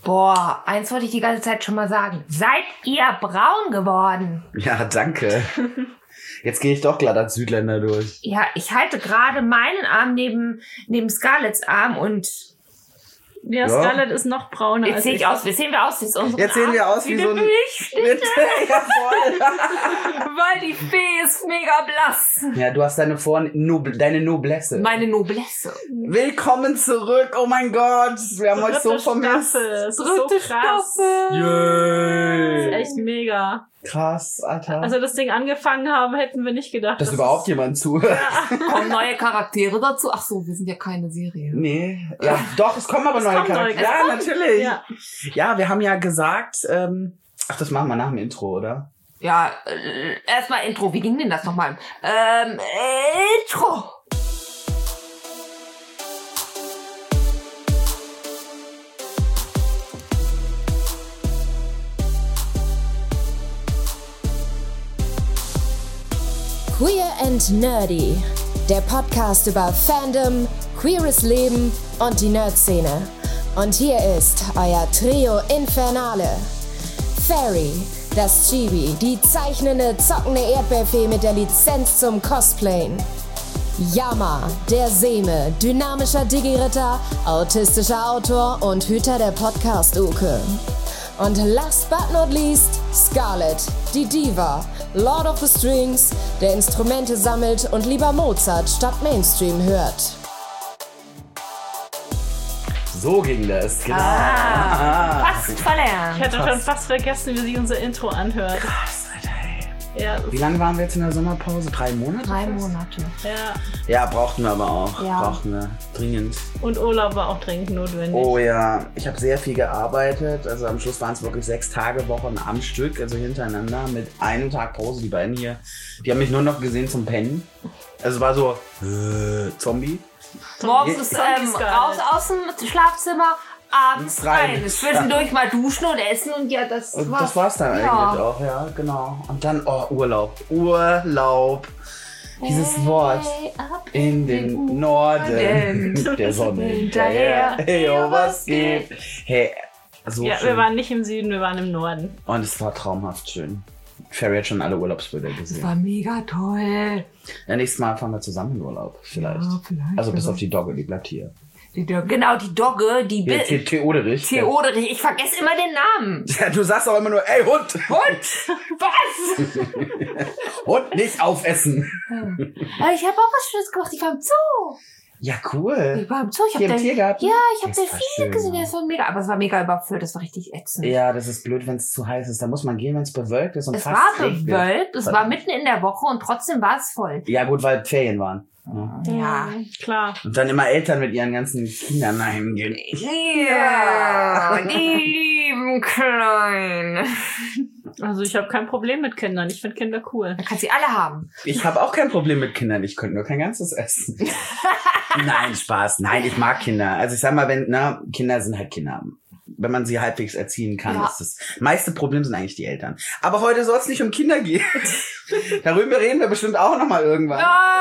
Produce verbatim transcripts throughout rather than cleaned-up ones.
Boah, eins wollte ich die ganze Zeit schon mal sagen. Seid ihr braun geworden? Ja, danke. Jetzt gehe ich doch glatt als Südländer durch. Ja, ich halte gerade meinen Arm neben, neben Scarletts Arm und... Ja, Ja. Scarlett ist noch brauner Jetzt als sehe ich. ich aus, wie sehen wir aus? Jetzt, unsere Jetzt sehen wir Arme aus wie eine so ein... Milchschnitte, Ja, voll. weil die Fee ist mega blass. Ja, du hast deine Vor Nob deine Noblesse. Meine Noblesse. Willkommen zurück, oh mein Gott. Wir haben euch so Dritte vermisst. Staffel. Es ist Dritte so krass. Staffel. Yay. Das ist echt mega. Krass, Alter. Als wir das Ding angefangen haben, hätten wir nicht gedacht, dass dass überhaupt es- jemand zuhört. Kommen neue Charaktere dazu? Ach so, wir sind ja keine Serie. Nee, ja, doch, es kommen aber neue kommen neue Charaktere. Ja, Charaktere. natürlich. Ja. Ja, wir haben ja gesagt, ähm, ach, das machen wir nach dem Intro, oder? Ja, äh, erstmal Intro. Wie ging denn das nochmal? Ähm, Intro. Queer and Nerdy, der Podcast über Fandom, queeres Leben und die Nerd-Szene. Und hier ist euer Trio Infernale. Fairy, das Chibi, die zeichnende, zockende Erdbeerfee mit der Lizenz zum Cosplayen. Yama, der Seme, dynamischer Digi-Ritter, autistischer Autor und Hüter der Podcast-Uke. Und last but not least, Scarlett, die Diva, Lord of the Strings, der Instrumente sammelt und lieber Mozart statt Mainstream hört. So ging das, genau. Ah, fast verlernt. Ich hätte Krass. schon fast vergessen, wie sich unser Intro anhört. Krass, Alter, ey. Ja, das Wie lange waren wir jetzt in der Sommerpause? Drei Monate? Drei fast? Monate. ja. Ja, brauchten wir aber auch. Ja. Brauchten wir. Dringend. Und Urlaub war auch dringend notwendig. Oh ja, ich habe sehr viel gearbeitet. Also am Schluss waren es wirklich sechs Tage Wochen am Stück, also hintereinander mit einem Tag Pause. Die beiden hier, die haben mich nur noch gesehen zum Pennen. Also es war so äh, Zombie. Morgens ist Zombie ähm, Scarlett. raus aus dem Schlafzimmer, abends Rein. rein. Zwischendurch mal duschen und essen und ja, das Und war's. das war's dann Ja. eigentlich auch, ja, genau. Und dann, oh, Urlaub. Urlaub. Dieses Wort. In den Norden der Sonne hinterher. Hey, oh, was geht? Hey, so Ja, schön. wir waren nicht im Süden, wir waren im Norden. Und es war traumhaft schön. Ferry hat schon alle Urlaubsbilder Das gesehen. war mega toll. Ja, nächstes Mal fahren wir zusammen in Urlaub, vielleicht. Ja, vielleicht, Also bis ja. auf die Dogge, die bleibt hier. Die Dogge, genau, die Dogge, die Jetzt hier Bild. Theoderich. Theoderich, ich vergesse immer den Namen. Ja, du sagst auch immer nur, ey, Hund! Hund! Was? Hund, nicht aufessen! Ja, ich habe auch was Schönes gemacht. Ich war im Zoo. Ja, cool. Ich war im Zoo. Ich Hier hab im den- Tiergarten? Ja, ich habe Das war Delfine schön, gesehen. ja. Das war mega. Aber es war mega überfüllt. Das war richtig ätzend. Ja, das ist blöd, wenn es zu heiß ist. Da muss man gehen, wenn es bewölkt ist und Es fast war regnet. bewölkt. Es war mitten in der Woche und trotzdem war es voll. Ja, gut, weil Ferien waren. Ja. Ja. Mhm, klar. Und dann immer Eltern mit ihren ganzen Kindern heimgehen. Ja, die lieben Kleinen. Also ich habe kein Problem mit Kindern. Ich finde Kinder cool. Man kann sie alle haben. Ich habe auch kein Problem mit Kindern. Ich könnte nur kein ganzes essen. Nein, Spaß. Nein, ich mag Kinder. Also ich sag mal, wenn, na, Kinder sind halt Kinder. Wenn man sie halbwegs erziehen kann, Ja. ist das meiste Problem sind eigentlich die Eltern. Aber heute soll es nicht um Kinder gehen. Darüber reden wir bestimmt auch noch mal irgendwann.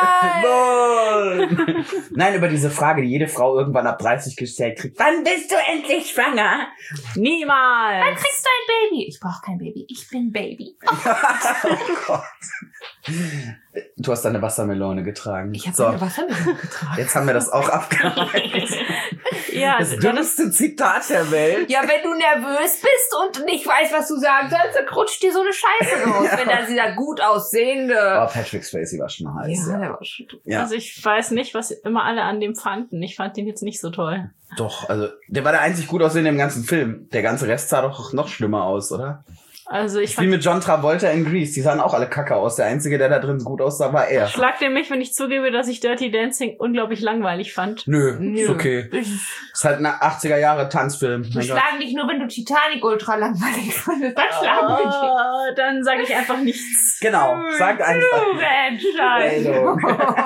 Nein! Nein, über diese Frage, die jede Frau irgendwann ab dreißig gestellt kriegt. Wann bist du endlich schwanger? Niemals! Dann kriegst du ein Baby. Ich brauche kein Baby. Ich bin Baby. Oh Gott. Du hast deine Wassermelone getragen. Ich habe so, eine Wassermelone getragen. jetzt haben wir das auch abgearbeitet. Ja, Das das dümmste Zitat der Welt. Ja, wenn du nervös bist und nicht weißt, was du sagen sollst, dann rutscht dir so eine Scheiße raus. Ja. Wenn da dieser gut aussehende... Oh, Patrick Swayze war schon heiß. ja, Ja, der war schon... ja. Also ich weiß nicht, was immer alle an dem fanden. Ich fand den jetzt nicht so toll. Doch, also der war der einzig gut aussehende im ganzen Film. Der ganze Rest sah doch noch schlimmer aus, oder? Also ich Wie fand, mit John Travolta in Grease. Die sahen auch alle kacke aus. Der einzige, der da drin gut aussah, war er. schlag dir mich, wenn ich zugebe, dass ich Dirty Dancing unglaublich langweilig fand. Nö, Nö. ist okay. Ist halt ein achtziger Jahre Tanzfilm. Wir Mein Gott. schlagen dich nur, wenn du Titanic ultra langweilig findest. Dann schlagen wir dich. Oh, dann sage ich einfach nichts. Genau, sag einfach. Entscheidung.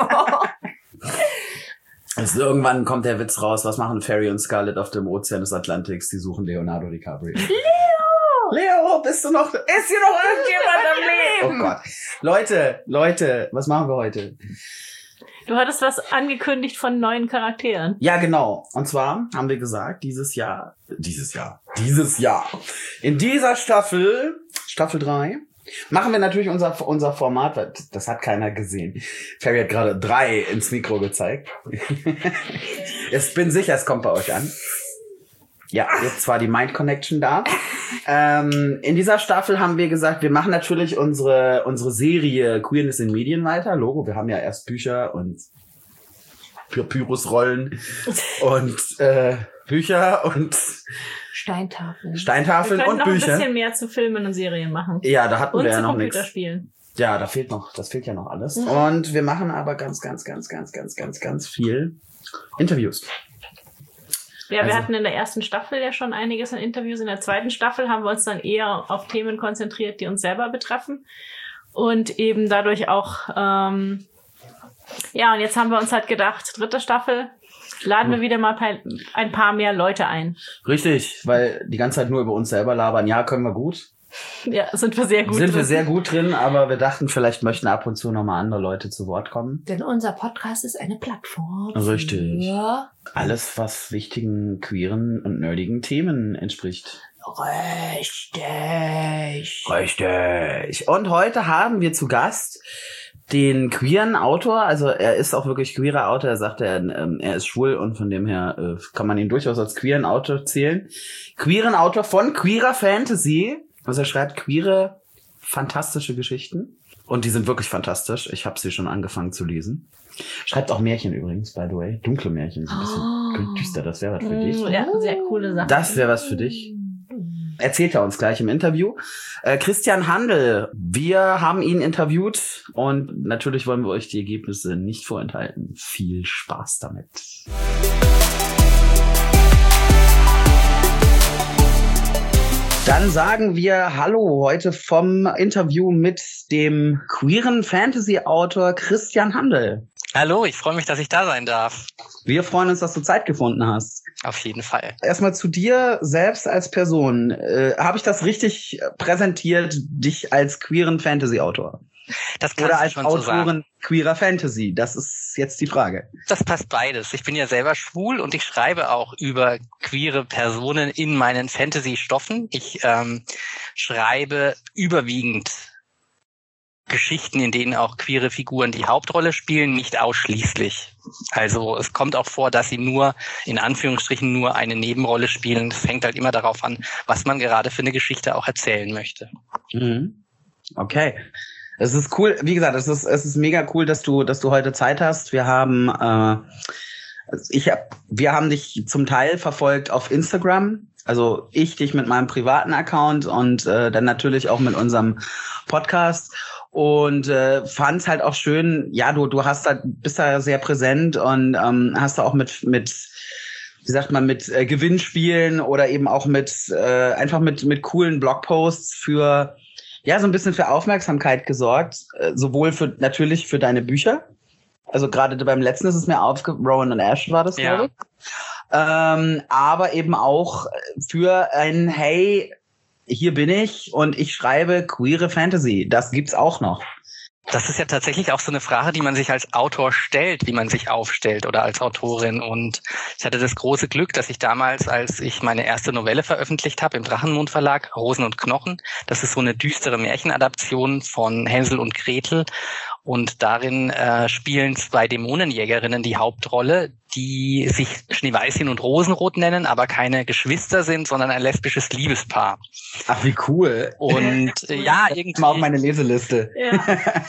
Also irgendwann kommt der Witz raus. Was machen Ferry und Scarlett auf dem Ozean des Atlantiks? Die suchen Leonardo DiCaprio. Leo! Leo, bist du noch... Ist hier noch irgendjemand am Leben? Oh Gott. Leute, Leute, was machen wir heute? Du hattest was angekündigt von neuen Charakteren. Ja, genau. Und zwar haben wir gesagt, dieses Jahr, dieses Jahr, dieses Jahr, in dieser Staffel, Staffel drei, machen wir natürlich unser unser Format, weil das hat keiner gesehen. Ferry hat gerade drei ins Mikro gezeigt. Ich bin sicher, es kommt bei euch an. Ja, jetzt war die Mind Connection da. Ähm, in dieser Staffel haben wir gesagt, wir machen natürlich unsere unsere Serie Queerness in Medien weiter. Logo, wir haben ja erst Bücher und Papyrusrollen und äh, Bücher und Steintafeln. Steintafeln wir können und noch Bücher. ein bisschen mehr zu Filmen und Serien machen. Ja, da hatten und wir ja zu noch nichts. Computerspielen. Ja, da fehlt noch, das fehlt ja noch alles. Mhm. Und wir machen aber ganz, ganz, ganz, ganz, ganz, ganz, ganz viel Interviews. Ja, wir Also- hatten in der ersten Staffel ja schon einiges an Interviews. In der zweiten Staffel haben wir uns dann eher auf Themen konzentriert, die uns selber betreffen. Und eben dadurch auch, ähm, ja, und jetzt haben wir uns halt gedacht, dritte Staffel, laden wir wieder mal ein paar- ein paar mehr Leute ein. Richtig, weil die ganze Zeit nur über uns selber labern. Ja, können wir gut. Ja, sind wir sehr gut Sind wir drin. sehr gut drin, aber wir dachten, vielleicht möchten ab und zu nochmal andere Leute zu Wort kommen. Denn unser Podcast ist eine Plattform. Richtig. Ja. Alles, was wichtigen, queeren und nerdigen Themen entspricht. Richtig. Richtig. Und heute haben wir zu Gast den queeren Autor, also er ist auch wirklich queerer Autor, er sagt, er, ähm, er ist schwul und von dem her äh, kann man ihn durchaus als queeren Autor zählen. Queeren Autor von Queerer Fantasy, also er schreibt queere, fantastische Geschichten und die sind wirklich fantastisch. Ich habe sie schon angefangen zu lesen. Schreibt auch Märchen übrigens, by the way. Dunkle Märchen, so ein bisschen Oh. düster, das wäre was für dich. Ja, sehr coole Sache. Das wäre was für dich. Erzählt er uns gleich im Interview. Äh, Christian Handel, wir haben ihn interviewt und natürlich wollen wir euch die Ergebnisse nicht vorenthalten. Viel Spaß damit. Dann sagen wir Hallo heute vom Interview mit dem queeren Fantasy-Autor Christian Handel. Hallo, ich freue mich, dass ich da sein darf. Wir freuen uns, dass du Zeit gefunden hast. Auf jeden Fall. Erstmal zu dir selbst als Person. Äh, Habe ich das richtig präsentiert, dich als queeren Fantasy-Autor? Das kannst Oder du als schon so sagen. Autorin queerer Fantasy? Das ist jetzt die Frage. Das passt beides. Ich bin ja selber schwul und ich schreibe auch über queere Personen in meinen Fantasy-Stoffen. Ich ähm, schreibe überwiegend Geschichten, in denen auch queere Figuren die Hauptrolle spielen, nicht ausschließlich. Also es kommt auch vor, dass sie nur, in Anführungsstrichen, nur eine Nebenrolle spielen. Es hängt halt immer darauf an, was man gerade für eine Geschichte auch erzählen möchte. Mhm. Okay. Es ist cool, wie gesagt, es ist es ist mega cool, dass du dass du heute Zeit hast. Wir haben äh, ich hab, wir haben dich zum Teil verfolgt auf Instagram. Also ich dich mit meinem privaten Account und äh, dann natürlich auch mit unserem Podcast. Und äh, fand es halt auch schön, ja, du du hast halt, bist da sehr präsent und ähm, hast da auch mit, mit wie sagt man, mit äh, Gewinnspielen oder eben auch mit äh, einfach mit mit coolen Blogposts für, ja, so ein bisschen für Aufmerksamkeit gesorgt. Äh, sowohl für natürlich für deine Bücher. Also gerade beim letzten ist es mir aufge... Rowan und Ash war das, Ja. glaube ich. Ähm, aber eben auch für ein, hey, hier bin ich und ich schreibe queere Fantasy. Das gibt's auch noch. Das ist ja tatsächlich auch so eine Frage, die man sich als Autor stellt, wie man sich aufstellt oder als Autorin. Und ich hatte das große Glück, dass ich damals, als ich meine erste Novelle veröffentlicht habe im Drachenmond Verlag, Rosen und Knochen, das ist so eine düstere Märchenadaption von Hänsel und Gretel. Und darin äh, spielen zwei Dämonenjägerinnen die Hauptrolle, die sich Schneeweißchen und Rosenrot nennen, aber keine Geschwister sind, sondern ein lesbisches Liebespaar. Ach, wie cool. Und äh, ja, Mal auf irgendwie... meine Leseliste. Ja.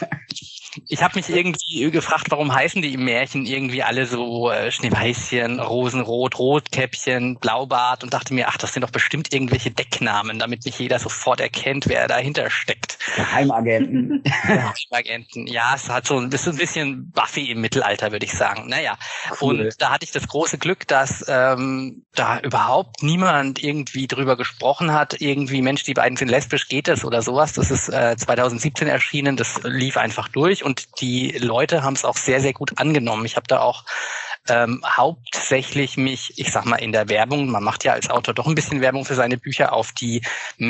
Ich habe mich irgendwie gefragt, warum heißen die im Märchen irgendwie alle so äh, Schneeweißchen, Rosenrot, Rotkäppchen, Blaubart und dachte mir, ach, das sind doch bestimmt irgendwelche Decknamen, damit nicht jeder sofort erkennt, wer dahinter steckt. Geheimagenten. Agenten. Ja, es hat so ein bisschen, ein bisschen Buffy im Mittelalter, würde ich sagen. Naja, Cool. und da hatte ich das große Glück, dass ähm, da überhaupt niemand irgendwie drüber gesprochen hat, irgendwie, Mensch, die beiden sind lesbisch, geht das oder sowas. Das ist äh, zwanzig siebzehn erschienen, das lief einfach durch und die Leute haben es auch sehr, sehr gut angenommen. Ich habe da auch ähm, hauptsächlich mich, ich sag mal, in der Werbung, man macht ja als Autor doch ein bisschen Werbung für seine Bücher, auf die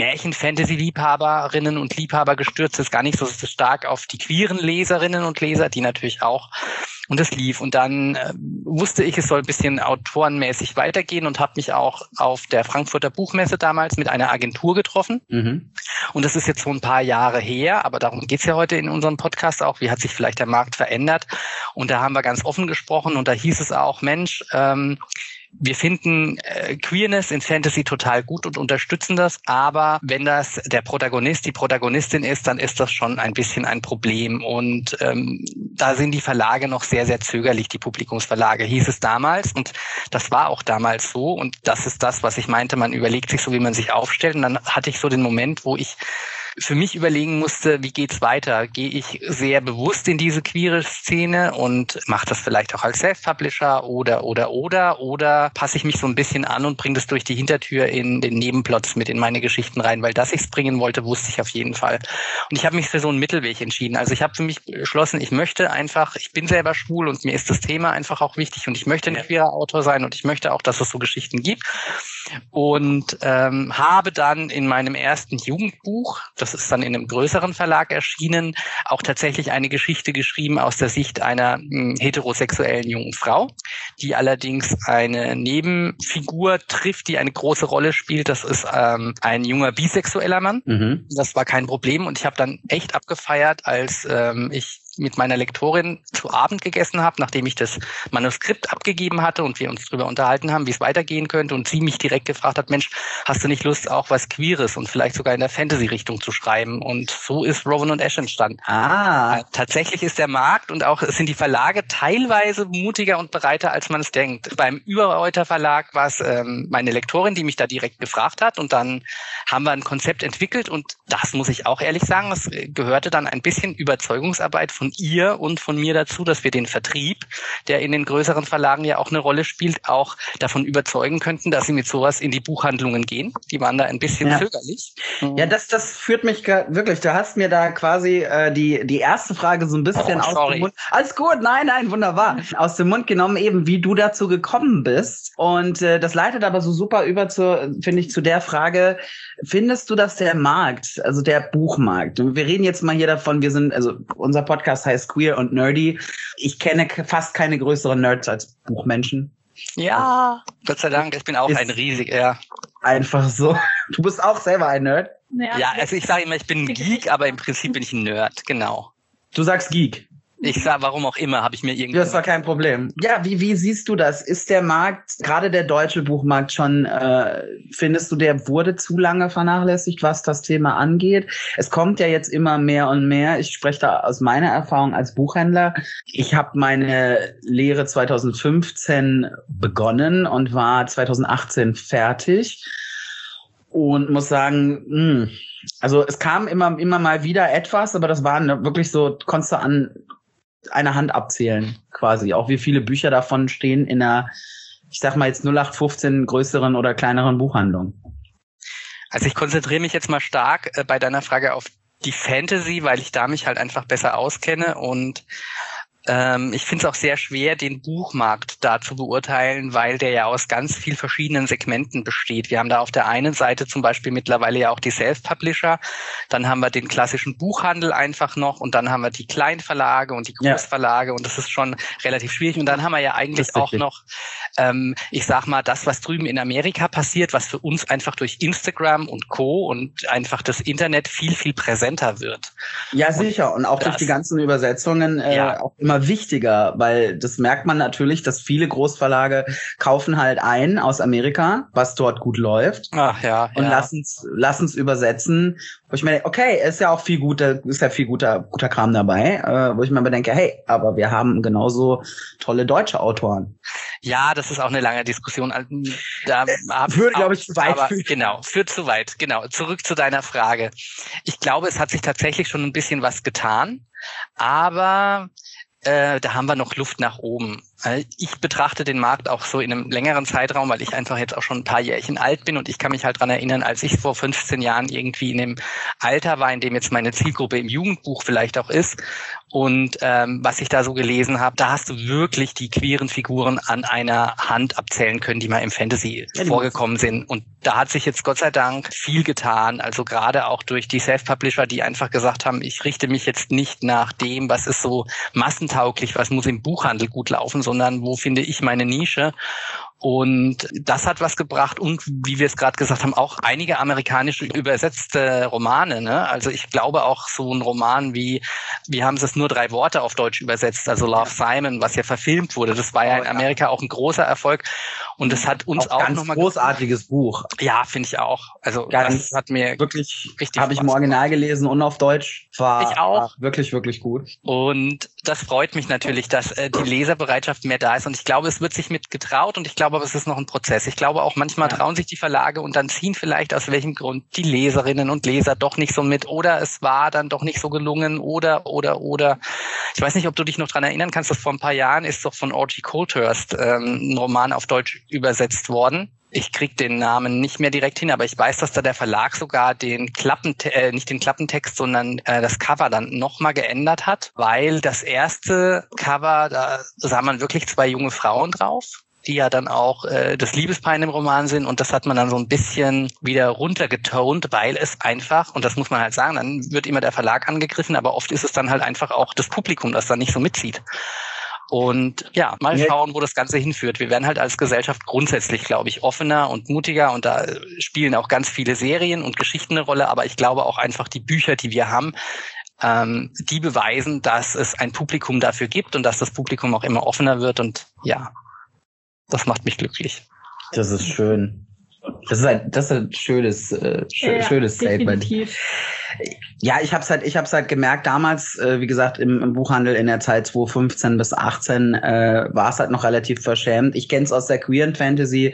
Märchen-Fantasy-Liebhaberinnen und Liebhaber gestürzt. Das ist gar nicht so stark auf die queeren Leserinnen und Leser, die natürlich auch Und es lief. Und dann äh, wusste ich, es soll ein bisschen autorenmäßig weitergehen und habe mich auch auf der Frankfurter Buchmesse damals mit einer Agentur getroffen. Mhm. Und das ist jetzt so ein paar Jahre her, aber darum geht's ja heute in unserem Podcast auch. Wie hat sich vielleicht der Markt verändert? Und da haben wir ganz offen gesprochen und da hieß es auch, Mensch, ähm, wir finden äh, Queerness in Fantasy total gut und unterstützen das, aber wenn das der Protagonist, die Protagonistin ist, dann ist das schon ein bisschen ein Problem und ähm, da sind die Verlage noch sehr, sehr zögerlich, die Publikumsverlage, hieß es damals und das war auch damals so und das ist das, was ich meinte, man überlegt sich so, wie man sich aufstellt und dann hatte ich so den Moment, wo ich für mich überlegen musste, wie geht's weiter? Gehe ich sehr bewusst in diese queere Szene und mache das vielleicht auch als Self-Publisher oder, oder, oder, oder passe ich mich so ein bisschen an und bringe das durch die Hintertür in den Nebenplots mit in meine Geschichten rein, weil dass ich es bringen wollte, wusste ich auf jeden Fall. Und ich habe mich für so einen Mittelweg entschieden. Also ich habe für mich beschlossen, ich möchte einfach, ich bin selber schwul und mir ist das Thema einfach auch wichtig und ich möchte ein queerer Autor sein und ich möchte auch, dass es so Geschichten gibt. Und ähm, habe dann in meinem ersten Jugendbuch, das ist dann in einem größeren Verlag erschienen, auch tatsächlich eine Geschichte geschrieben aus der Sicht einer mh, heterosexuellen jungen Frau, die allerdings eine Nebenfigur trifft, die eine große Rolle spielt. Das ist ähm, ein junger bisexueller Mann. Mhm. Das war kein Problem und ich habe dann echt abgefeiert, als ähm, ich mit meiner Lektorin zu Abend gegessen habe, nachdem ich das Manuskript abgegeben hatte und wir uns darüber unterhalten haben, wie es weitergehen könnte und sie mich direkt gefragt hat, Mensch, hast du nicht Lust, auch was Queeres und vielleicht sogar in der Fantasy-Richtung zu schreiben? Und so ist Rowan und Ash entstanden. Ah. Tatsächlich ist der Markt und auch sind die Verlage teilweise mutiger und bereiter, als man es denkt. Beim Überreuter Verlag war es ähm, meine Lektorin, die mich da direkt gefragt hat und dann haben wir ein Konzept entwickelt und das muss ich auch ehrlich sagen, es gehörte dann ein bisschen Überzeugungsarbeit von ihr und von mir dazu, dass wir den Vertrieb, der in den größeren Verlagen ja auch eine Rolle spielt, auch davon überzeugen könnten, dass sie mit sowas in die Buchhandlungen gehen. Die waren da ein bisschen ja. zögerlich. Ja, das, das führt mich wirklich, du hast mir da quasi äh, die, die erste Frage so ein bisschen oh, aus sorry. dem Mund. Alles gut, nein, nein, wunderbar. Aus dem Mund genommen eben, wie du dazu gekommen bist. Und äh, das leitet aber so super über zu, finde ich, zu der Frage, findest du, dass der Markt, also der Buchmarkt, wir reden jetzt mal hier davon, wir sind, also unser Podcast heißt Queer und Nerdy. Ich kenne fast keine größeren Nerds als Buchmenschen. Ja, Gott sei Dank, ich bin auch ist ein riesig, ja. Einfach so. Du bist auch selber ein Nerd? Ja, ja also ich sage immer, ich bin ein Geek, aber im Prinzip bin ich ein Nerd, genau. Du sagst Geek? Ich sag, warum auch immer, habe ich mir irgendwie... Das war kein Problem. Ja, wie, wie siehst du das? Ist der Markt, gerade der deutsche Buchmarkt schon, äh, findest du, der wurde zu lange vernachlässigt, was das Thema angeht? Es kommt ja jetzt immer mehr und mehr. Ich spreche da aus meiner Erfahrung als Buchhändler. Ich habe meine Lehre zwanzig fünfzehn begonnen und war zwanzig achtzehn fertig. Und muss sagen, mh, also es kam immer, immer mal wieder etwas, aber das waren wirklich so, konntest du an eine Hand abzählen, quasi. Auch wie viele Bücher davon stehen in einer, ich sag mal jetzt null acht fünfzehn größeren oder kleineren Buchhandlung. Also ich konzentriere mich jetzt mal stark äh, bei deiner Frage auf die Fantasy, weil ich da mich halt einfach besser auskenne und ähm, ich finde es auch sehr schwer, den Buchmarkt da zu beurteilen, weil der ja aus ganz viel verschiedenen Segmenten besteht. Wir haben da auf der einen Seite zum Beispiel mittlerweile ja auch die Self-Publisher, dann haben wir den klassischen Buchhandel einfach noch und dann haben wir die Kleinverlage und die Großverlage ja. und das ist schon relativ schwierig. Und dann haben wir ja eigentlich auch noch, ähm, ich sag mal, das, was drüben in Amerika passiert, was für uns einfach durch Instagram und Co. und einfach das Internet viel, viel präsenter wird. Ja, sicher. Und, und auch das, durch die ganzen Übersetzungen äh, ja. auch immer wichtiger, weil das merkt man natürlich, dass viele Großverlage kaufen halt ein aus Amerika, was dort gut läuft. Ach ja. Und ja. lassen's, lassen's übersetzen. Wo ich mir denke, okay, ist ja auch viel guter, ist ja viel guter, guter Kram dabei, äh, wo ich mir aber denke, hey, aber wir haben genauso tolle deutsche Autoren. Ja, das ist auch eine lange Diskussion. Da Würde, glaube ich, zu weit aber, Genau, führt zu weit. Genau. Zurück zu deiner Frage. Ich glaube, es hat sich tatsächlich schon ein bisschen was getan, aber Äh, da haben wir noch Luft nach oben. Ich betrachte den Markt auch so in einem längeren Zeitraum, weil ich einfach jetzt auch schon ein paar Jährchen alt bin und ich kann mich halt dran erinnern, als ich vor fünfzehn Jahren irgendwie in dem Alter war, in dem jetzt meine Zielgruppe im Jugendbuch vielleicht auch ist und ähm, was ich da so gelesen habe, da hast du wirklich die queeren Figuren an einer Hand abzählen können, die mal im Fantasy ja, vorgekommen sind. Und da hat sich jetzt Gott sei Dank viel getan, also gerade auch durch die Self-Publisher, die einfach gesagt haben, ich richte mich jetzt nicht nach dem, was ist so massentauglich, was muss im Buchhandel gut laufen, sondern wo finde ich meine Nische. Und das hat was gebracht und, wie wir es gerade gesagt haben, auch einige amerikanische übersetzte Romane. Ne? Also ich glaube auch so ein Roman wie, wie haben sie es nur drei Worte auf Deutsch übersetzt, also Love, Simon, was ja verfilmt wurde. Das war ja in Amerika auch ein großer Erfolg und das hat uns auch, auch nochmal... großartiges Buch. Ja, finde ich auch. Also ganz, das hat mir wirklich richtig habe ich im Original gelesen und auf Deutsch. War, ich auch. War wirklich, wirklich gut. Und das freut mich natürlich, dass äh, die Leserbereitschaft mehr da ist und ich glaube, es wird sich mit getraut und ich glaube, aber es ist noch ein Prozess. Ich glaube auch, manchmal ja. trauen sich die Verlage und dann ziehen vielleicht aus welchem Grund die Leserinnen und Leser doch nicht so mit oder es war dann doch nicht so gelungen oder, oder, oder. Ich weiß nicht, ob du dich noch dran erinnern kannst, dass vor ein paar Jahren ist doch von Orgy Colthurst ähm, ein Roman auf Deutsch übersetzt worden. Ich krieg den Namen nicht mehr direkt hin, aber ich weiß, dass da der Verlag sogar den Klappen, äh, nicht den Klappentext, sondern äh, das Cover dann nochmal geändert hat, weil das erste Cover, da sah man wirklich zwei junge Frauen drauf, die ja dann auch äh, das Liebespaar in dem Roman sind und das hat man dann so ein bisschen wieder runtergetont, weil es einfach, und das muss man halt sagen, dann wird immer der Verlag angegriffen, aber oft ist es dann halt einfach auch das Publikum, das dann nicht so mitzieht. Und ja, mal schauen, wo das Ganze hinführt. Wir werden halt als Gesellschaft grundsätzlich, glaube ich, offener und mutiger und da spielen auch ganz viele Serien und Geschichten eine Rolle, aber ich glaube auch einfach die Bücher, die wir haben, ähm, die beweisen, dass es ein Publikum dafür gibt und dass das Publikum auch immer offener wird und ja, das macht mich glücklich. Das ist schön. Das ist ein, das ist ein schönes, äh, sch- ja, schönes Statement. Definitiv. Ja, ich hab's halt, ich hab's halt gemerkt, damals, äh, wie gesagt, im, im Buchhandel in der Zeit zweitausendfünfzehn bis achtzehn äh, war es halt noch relativ verschämt. Ich kenn's aus der queeren Fantasy,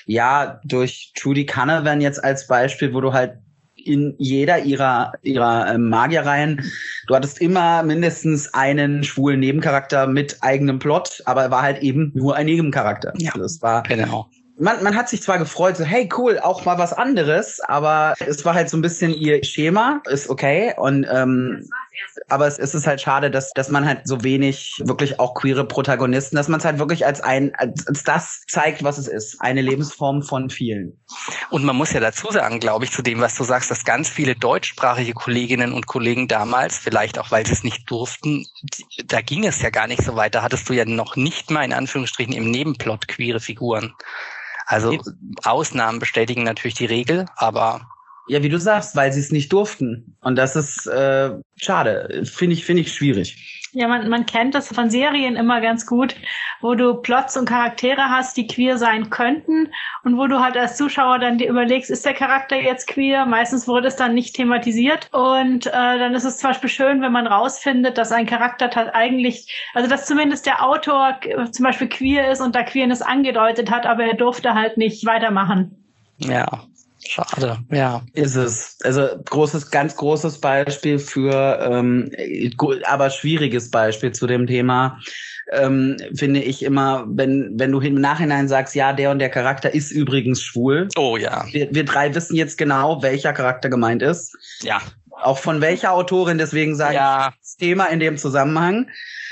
ja, durch Trudy Canavan jetzt als Beispiel, wo du halt in jeder ihrer ihrer ähm, Magierreihen, du hattest immer mindestens einen schwulen Nebencharakter mit eigenem Plot, aber er war halt eben nur ein Nebencharakter. Ja, das war genau. Man, man hat sich zwar gefreut, so hey cool, auch mal was anderes, aber es war halt so ein bisschen ihr Schema, ist okay und ähm, aber es, es ist halt schade, dass dass man halt so wenig wirklich auch queere Protagonisten, dass man es halt wirklich als ein als, als das zeigt, was es ist, eine Lebensform von vielen. Und man muss ja dazu sagen, glaube ich, zu dem, was du sagst, dass ganz viele deutschsprachige Kolleginnen und Kollegen damals, vielleicht auch, weil sie es nicht durften, da ging es ja gar nicht so weit, da hattest du ja noch nicht mal in Anführungsstrichen im Nebenplot queere Figuren. Also Ausnahmen bestätigen natürlich die Regel, aber... Ja, wie du sagst, weil sie es nicht durften. Und das ist äh, schade. Finde ich, finde ich schwierig. Ja, man, man kennt das von Serien immer ganz gut, wo du Plots und Charaktere hast, die queer sein könnten und wo du halt als Zuschauer dann dir überlegst, ist der Charakter jetzt queer? Meistens wurde es dann nicht thematisiert und äh, dann ist es zum Beispiel schön, wenn man rausfindet, dass ein Charakter t- eigentlich, also dass zumindest der Autor äh, zum Beispiel queer ist und da Queerness angedeutet hat, aber er durfte halt nicht weitermachen. Ja. Schade, ja. Ist es. Also großes, ganz großes Beispiel für, ähm, aber schwieriges Beispiel zu dem Thema, ähm, finde ich immer, wenn wenn du im Nachhinein sagst, ja, der und der Charakter ist übrigens schwul. Oh ja. Wir, wir drei wissen jetzt genau, welcher Charakter gemeint ist. Ja. Auch von welcher Autorin, deswegen sage ja. ich das Thema in dem Zusammenhang.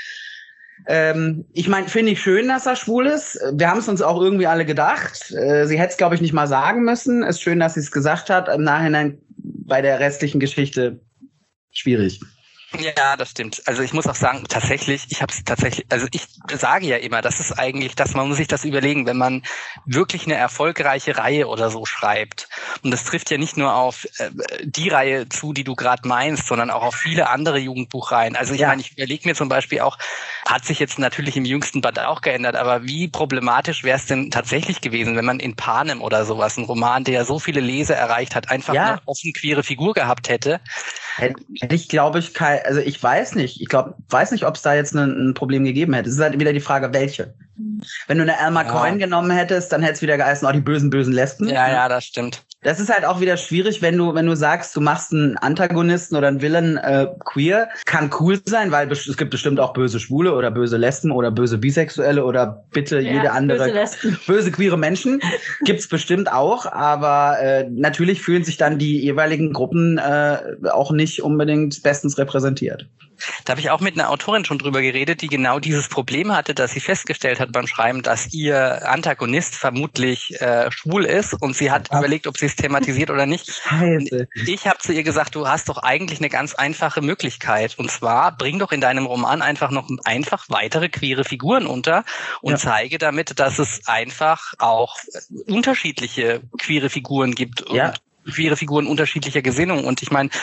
Ähm, ich meine, finde ich schön, dass er schwul ist. Wir haben es uns auch irgendwie alle gedacht. Äh, sie hätte es, glaube ich, nicht mal sagen müssen. Ist schön, dass sie es gesagt hat. Im Nachhinein bei der restlichen Geschichte schwierig. Ja, das stimmt. Also ich muss auch sagen, tatsächlich, ich habe es tatsächlich, also ich sage ja immer, das ist eigentlich, dass man muss sich das überlegen, wenn man wirklich eine erfolgreiche Reihe oder so schreibt. Und das trifft ja nicht nur auf äh, die Reihe zu, die du gerade meinst, sondern auch auf viele andere Jugendbuchreihen. Also ich ja. meine, ich überlege mir zum Beispiel auch, hat sich jetzt natürlich im jüngsten Band auch geändert, aber wie problematisch wäre es denn tatsächlich gewesen, wenn man in Panem oder sowas, ein Roman, der ja so viele Leser erreicht hat, einfach ja. eine offen queere Figur gehabt hätte? Hätte ich, glaube ich, kein, also ich weiß nicht. Ich glaube, weiß nicht, ob es da jetzt ein, ein Problem gegeben hätte. Es ist halt wieder die Frage, welche. Wenn du eine Alma ja. Coyne genommen hättest, dann hätte es wieder geheißen, oh, die bösen, bösen Lesben. Ja, ja, das stimmt. Das ist halt auch wieder schwierig, wenn du wenn du sagst, du machst einen Antagonisten oder einen Villain äh, queer. Kann cool sein, weil es gibt bestimmt auch böse Schwule oder böse Lesben oder böse Bisexuelle oder bitte ja, jede andere böse, böse queere Menschen. Gibt's bestimmt auch, aber äh, natürlich fühlen sich dann die jeweiligen Gruppen äh, auch nicht unbedingt bestens repräsentiert. Da habe ich auch mit einer Autorin schon drüber geredet, die genau dieses Problem hatte, dass sie festgestellt hat beim Schreiben, dass ihr Antagonist vermutlich äh, schwul ist und sie hat ja. überlegt, ob sie es thematisiert oder nicht. Scheiße. Ich habe zu ihr gesagt, du hast doch eigentlich eine ganz einfache Möglichkeit und zwar bring doch in deinem Roman einfach noch einfach weitere queere Figuren unter und ja. zeige damit, dass es einfach auch unterschiedliche queere Figuren gibt ja. und queere Figuren unterschiedlicher Gesinnung und ich meine,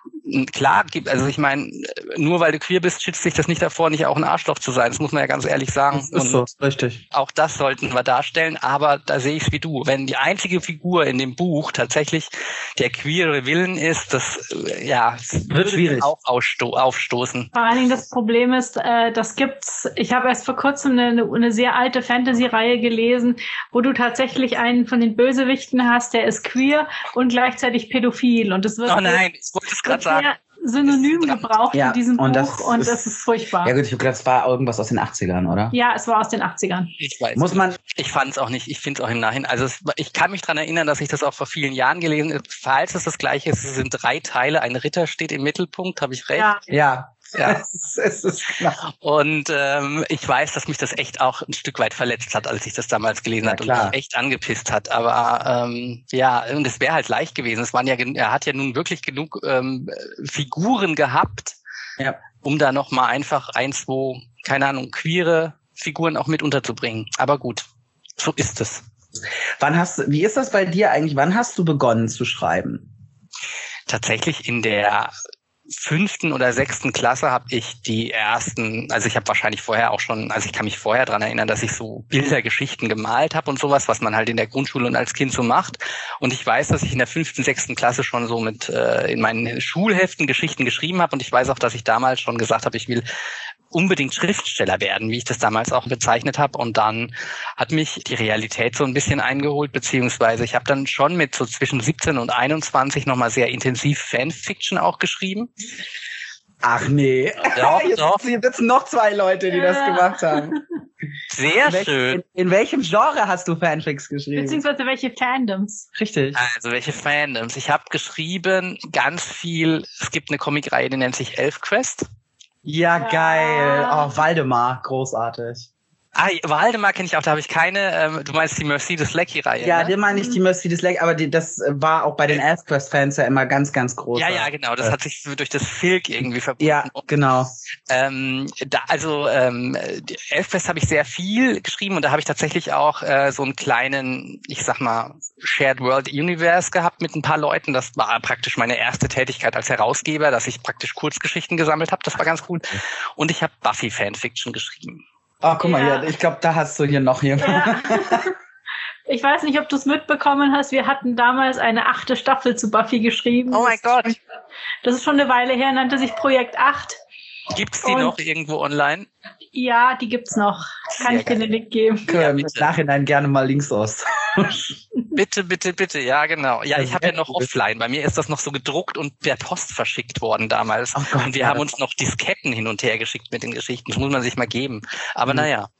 klar, also ich meine, nur weil du queer bist, schützt sich das nicht davor, nicht auch ein Arschloch zu sein. Das muss man ja ganz ehrlich sagen. Das ist so, richtig. Auch das sollten wir darstellen, aber da sehe ich es wie du. Wenn die einzige Figur in dem Buch tatsächlich der queere Willen ist, das ja wird schwierig auch aussto- aufstoßen. Vor allen Dingen das Problem ist, äh, das gibt's, ich habe erst vor kurzem eine, eine sehr alte Fantasy-Reihe gelesen, wo du tatsächlich einen von den Bösewichten hast, der ist queer und gleichzeitig pädophil. Und das wird oh nein, ich wollte es gerade sagen. Synonym gebraucht ja, in diesem und Buch das und ist, das ist furchtbar. Ja gut, ich habe gedacht, es war irgendwas aus den achtzigern, oder? Ja, es war aus den achtzigern. Ich weiß. Muss man? Ich fand es auch nicht. Ich finde es auch im Nachhinein. Also es, ich kann mich daran erinnern, dass ich das auch vor vielen Jahren gelesen habe. Falls es das Gleiche ist, es sind drei Teile. Ein Ritter steht im Mittelpunkt. Habe ich recht? Ja. Ja. Ja. es ist, es ist klar. Und ähm, ich weiß, dass mich das echt auch ein Stück weit verletzt hat, als ich das damals gelesen ja, habe und mich echt angepisst hat. Aber ähm, ja, und es wäre halt leicht gewesen. Es waren ja, er hat ja nun wirklich genug ähm, Figuren gehabt, ja. um da noch mal einfach ein, zwei, keine Ahnung, queere Figuren auch mit unterzubringen. Aber gut, so ist es. Wann hast du, wie ist das bei dir eigentlich? Wann hast du begonnen zu schreiben? Tatsächlich in der fünften oder sechsten Klasse habe ich die ersten, also ich habe wahrscheinlich vorher auch schon, also ich kann mich vorher dran erinnern, dass ich so Bildergeschichten gemalt habe und sowas, was man halt in der Grundschule und als Kind so macht. Und ich weiß, dass ich in der fünften, sechsten Klasse schon so mit äh, in meinen Schulheften Geschichten geschrieben habe und ich weiß auch, dass ich damals schon gesagt habe, ich will unbedingt Schriftsteller werden, wie ich das damals auch bezeichnet habe. Und dann hat mich die Realität so ein bisschen eingeholt, beziehungsweise ich habe dann schon mit so zwischen siebzehn und einundzwanzig nochmal sehr intensiv Fanfiction auch geschrieben. Ach nee, doch, jetzt, doch. Jetzt sitzen noch zwei Leute, die ja. das gemacht haben. Sehr in welch, schön. In, in welchem Genre hast du Fanfics geschrieben? Beziehungsweise welche Fandoms? Richtig. Also welche Fandoms? Ich habe geschrieben ganz viel, es gibt eine Comicreihe, die nennt sich Elfquest. Ja, geil. Oh, Waldemar, großartig. Ah, Waldemar kenne ich auch, da habe ich keine, ähm, du meinst die Mercedes Lackey-Reihe, Ja, ne? den meine ich, die Mercedes Lackey, aber die, das war auch bei den Elfquest-Fans ja immer ganz, ganz groß. Ja, ja, genau, das hat sich durch das Filk irgendwie verbunden. Ja, genau. Ähm, da, also ähm, Elfquest habe ich sehr viel geschrieben und da habe ich tatsächlich auch äh, so einen kleinen, ich sag mal, Shared World Universe gehabt mit ein paar Leuten. Das war praktisch meine erste Tätigkeit als Herausgeber, dass ich praktisch Kurzgeschichten gesammelt habe. Das war ganz cool. Und ich habe Buffy-Fanfiction geschrieben. Oh, guck mal, ja. hier, ich glaube, da hast du hier noch jemanden. Ja. Ich weiß nicht, ob du es mitbekommen hast. Wir hatten damals eine achte Staffel zu Buffy geschrieben. Oh mein Gott. Das ist schon eine Weile her, nannte sich Projekt acht. Gibt's die Und noch irgendwo online? Ja, die gibt's noch. Kann Sehr ich dir geil. den Link geben? Können Ja, wir im bitte. Nachhinein gerne mal Links aus. Bitte, bitte, bitte. Ja, genau. Ja, ich habe ja noch cool. offline. Bei mir ist das noch so gedruckt und per Post verschickt worden damals. Oh Gott, und wir ja, haben das- uns noch Disketten hin und her geschickt mit den Geschichten. Das muss man sich mal geben. Aber Mhm. naja,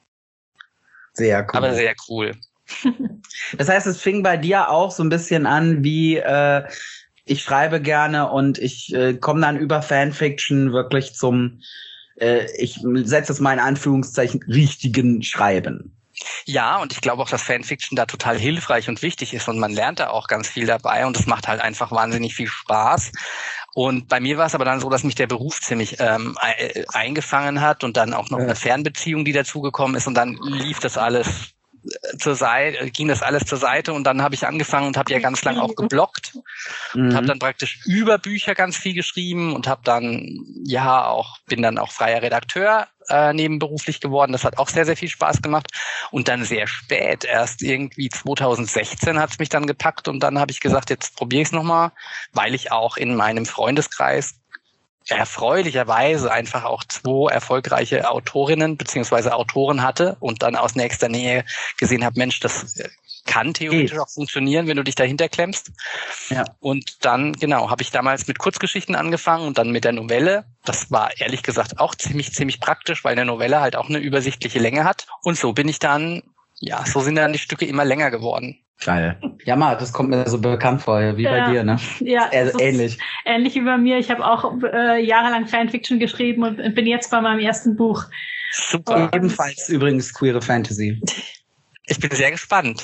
Sehr cool. aber sehr cool. Das heißt, es fing bei dir auch so ein bisschen an wie, äh, ich schreibe gerne und ich äh, komme dann über Fanfiction wirklich zum, äh, ich setze es mal in Anführungszeichen, richtigen Schreiben. Ja, und ich glaube auch, dass Fanfiction da total hilfreich und wichtig ist und man lernt da auch ganz viel dabei und es macht halt einfach wahnsinnig viel Spaß. Und bei mir war es aber dann so, dass mich der Beruf ziemlich ähm, e- eingefangen hat und dann auch noch Ja. eine Fernbeziehung, die dazugekommen ist und dann lief das alles äh, zur Seite, ging das alles zur Seite und dann habe ich angefangen und habe ja ganz lang auch gebloggt und Mhm. habe dann praktisch über Bücher ganz viel geschrieben und habe dann ja auch bin dann auch freier Redakteur äh, nebenberuflich geworden. Das hat auch sehr sehr viel Spaß gemacht und dann sehr spät, erst irgendwie zweitausendsechzehn hat es mich dann gepackt und dann habe ich gesagt, jetzt probiere ich es nochmal, weil ich auch in meinem Freundeskreis erfreulicherweise einfach auch zwei erfolgreiche Autorinnen beziehungsweise Autoren hatte und dann aus nächster Nähe gesehen habe, Mensch, das kann theoretisch auch funktionieren, wenn du dich dahinter klemmst. Ja. Und dann, genau, habe ich damals mit Kurzgeschichten angefangen und dann mit der Novelle. Das war ehrlich gesagt auch ziemlich, ziemlich praktisch, weil eine Novelle halt auch eine übersichtliche Länge hat. Und so bin ich dann, ja, so sind dann die Stücke immer länger geworden. Geil. Ja, Mar, das kommt mir so bekannt vor, wie ja. bei dir, ne? Ja, also ähnlich. Ähnlich wie bei mir. Ich habe auch äh, jahrelang Fanfiction geschrieben und bin jetzt bei meinem ersten Buch. Super. Und ebenfalls übrigens queere Fantasy. Ich bin sehr gespannt.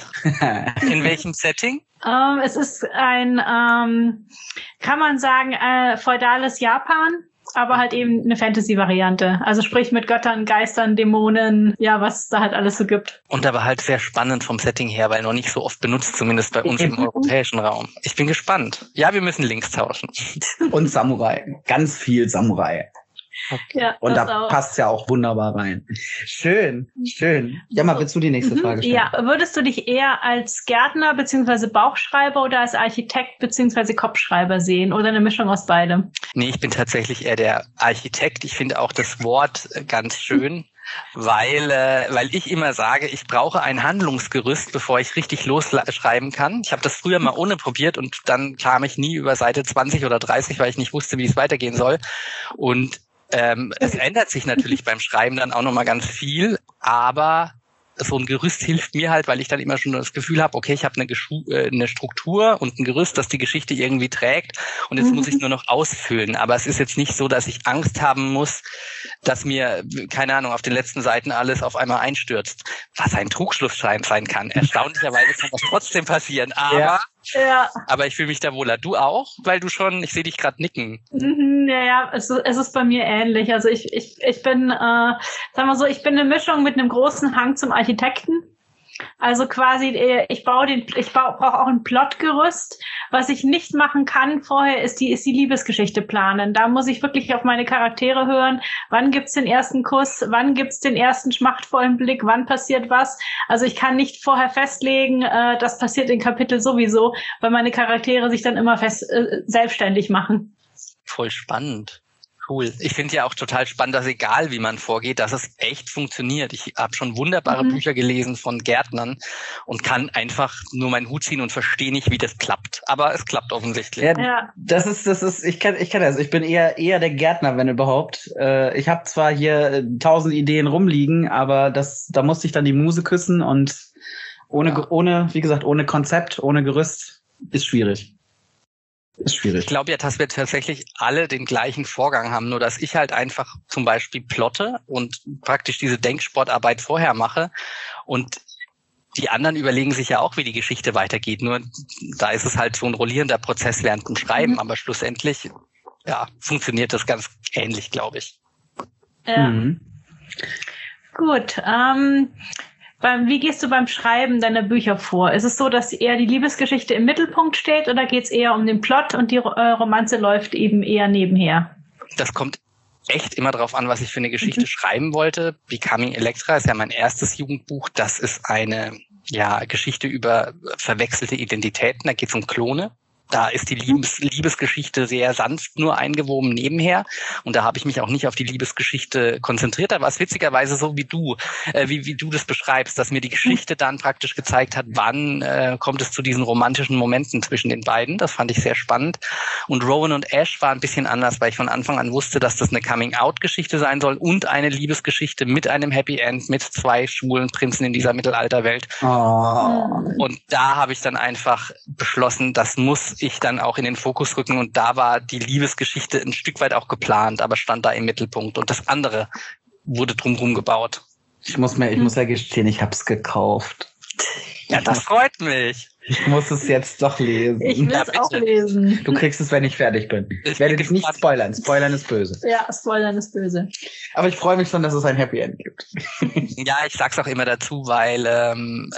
In welchem Setting? Ähm, es ist ein, ähm, kann man sagen, äh, feudales Japan, aber halt eben eine Fantasy-Variante. Also sprich mit Göttern, Geistern, Dämonen, ja, was es da halt alles so gibt. Und aber halt sehr spannend vom Setting her, weil noch nicht so oft benutzt, zumindest bei uns im europäischen Raum. Ich bin gespannt. Ja, wir müssen Links tauschen. Und Samurai. Ganz viel Samurai. Okay. Ja, und da auch. passt ja auch wunderbar rein. Schön, schön. Ja, mal, willst du die nächste Frage stellen? Ja, würdest du dich eher als Gärtner bzw. Bauchschreiber oder als Architekt bzw. Kopfschreiber sehen oder eine Mischung aus beidem? Nee, ich bin tatsächlich eher der Architekt. Ich finde auch das Wort ganz schön, weil äh, weil ich immer sage, ich brauche ein Handlungsgerüst, bevor ich richtig losschreiben kann. Ich habe das früher mal ohne probiert und dann kam ich nie über Seite zwanzig oder dreißig, weil ich nicht wusste, wie es weitergehen soll. Und Ähm, es ändert sich natürlich beim Schreiben dann auch nochmal ganz viel, aber so ein Gerüst hilft mir halt, weil ich dann immer schon das Gefühl habe, okay, ich habe eine, Geschu- äh, eine Struktur und ein Gerüst, das die Geschichte irgendwie trägt und jetzt muss ich nur noch ausfüllen. Aber es ist jetzt nicht so, dass ich Angst haben muss, dass mir, keine Ahnung, auf den letzten Seiten alles auf einmal einstürzt. Was ein Trugschlussschein sein kann. Erstaunlicherweise kann das trotzdem passieren, aber... Ja. Ja. Aber ich fühle mich da wohler. Du auch? Weil du schon, ich sehe dich gerade nicken. Mhm, ja, ja, es, es ist bei mir ähnlich. Also ich, ich, ich bin, äh, sagen wir so, ich bin eine Mischung mit einem großen Hang zum Architekten. Also quasi, ich baue den, ich brauche auch ein Plotgerüst. Was ich nicht machen kann vorher, ist die, ist die Liebesgeschichte planen. Da muss ich wirklich auf meine Charaktere hören. Wann gibt's den ersten Kuss? Wann gibt's den ersten schmachtvollen Blick? Wann passiert was? Also ich kann nicht vorher festlegen, äh, das passiert in Kapitel sowieso, weil meine Charaktere sich dann immer fest, äh, selbstständig machen. Voll spannend. Cool. Ich finde ja auch total spannend, dass egal wie man vorgeht, dass es echt funktioniert. Ich habe schon wunderbare mhm. Bücher gelesen von Gärtnern und kann einfach nur meinen Hut ziehen und verstehe nicht, wie das klappt. Aber es klappt offensichtlich. Ja, ja. Das ist, das ist, ich kenne, ich kenne das. Ich bin eher, eher der Gärtner, wenn überhaupt. Äh, ich habe zwar hier tausend Ideen rumliegen, aber das, da musste ich dann die Muse küssen und ohne, ja. ohne, wie gesagt, ohne Konzept, ohne Gerüst ist schwierig. Ist schwierig. Ich glaube ja, dass wir tatsächlich alle den gleichen Vorgang haben, nur dass ich halt einfach zum Beispiel plotte und praktisch diese Denksportarbeit vorher mache und die anderen überlegen sich ja auch, wie die Geschichte weitergeht. Nur da ist es halt so ein rollierender Prozess während dem Schreiben, mhm. aber schlussendlich ja, funktioniert das ganz ähnlich, glaube ich. Ja. Mhm. Gut, ähm, Beim, wie gehst du beim Schreiben deiner Bücher vor? Ist es so, dass eher die Liebesgeschichte im Mittelpunkt steht oder geht es eher um den Plot und die äh, Romanze läuft eben eher nebenher? Das kommt echt immer drauf an, was ich für eine Geschichte mhm. schreiben wollte. Becoming Electra ist ja mein erstes Jugendbuch. Das ist eine ja, Geschichte über verwechselte Identitäten. Da geht es um Klone. Da ist die Liebes- Liebesgeschichte sehr sanft nur eingewoben nebenher. Und da habe ich mich auch nicht auf die Liebesgeschichte konzentriert. Da war es witzigerweise so wie du, äh, wie, wie du das beschreibst, dass mir die Geschichte dann praktisch gezeigt hat, wann äh, kommt es zu diesen romantischen Momenten zwischen den beiden. Das fand ich sehr spannend. Und Rowan und Ash war ein bisschen anders, weil ich von Anfang an wusste, dass das eine Coming-out-Geschichte sein soll und eine Liebesgeschichte mit einem Happy End, mit zwei schwulen Prinzen in dieser Mittelalterwelt. Oh. Und da habe ich dann einfach beschlossen, das muss ich dann auch in den Fokus rücken und da war die Liebesgeschichte ein Stück weit auch geplant, aber stand da im Mittelpunkt und das andere wurde drumherum gebaut. Ich muss mir, ich muss ja gestehen, ich hab's gekauft. Ja, das freut mich. Ich muss es jetzt doch lesen. Ich will es ja, auch lesen. Du kriegst es, wenn ich fertig bin. Ich, ich werde dich nicht spoilern. Spoilern ist böse. Ja, Spoilern ist böse. Aber ich freue mich schon, dass es ein Happy End gibt. Ja, ich sag's auch immer dazu, weil ähm,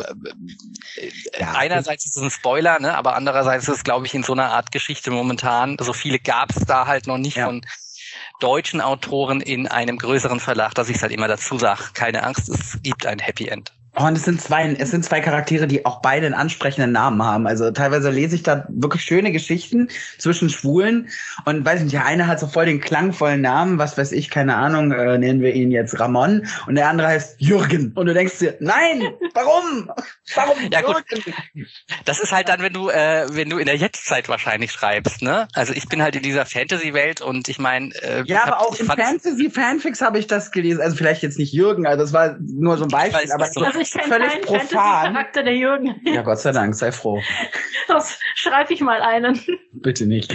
ja, einerseits ist es ein Spoiler, ne, aber andererseits ist es, glaube ich, in so einer Art Geschichte momentan, so viele gab es da halt noch nicht ja. von deutschen Autoren in einem größeren Verlag, dass ich es halt immer dazu sage, keine Angst, es gibt ein Happy End. Oh, und es sind zwei, es sind zwei Charaktere, die auch beide einen ansprechenden Namen haben. Also teilweise lese ich da wirklich schöne Geschichten zwischen Schwulen und weiß nicht, der eine hat so voll den klangvollen Namen, was weiß ich, keine Ahnung, äh, nennen wir ihn jetzt Ramon und der andere heißt Jürgen. Und du denkst dir, nein, warum? Warum Ja, gut. Jürgen? Das ist halt dann, wenn du, äh, wenn du in der Jetztzeit wahrscheinlich schreibst, ne? Also ich bin halt in dieser Fantasy-Welt und ich meine, äh, Ja, aber hab, auch ich in fand- Fantasy-Fanfics habe ich das gelesen. Also vielleicht jetzt nicht Jürgen, also das war nur so ein Beispiel, weiß aber nicht so. Also ich kenne völlig keinen profan. Fantasy-Charakter, der Jürgen. Ja, Gott sei Dank, sei froh. Das schreibe ich mal einen. Bitte nicht.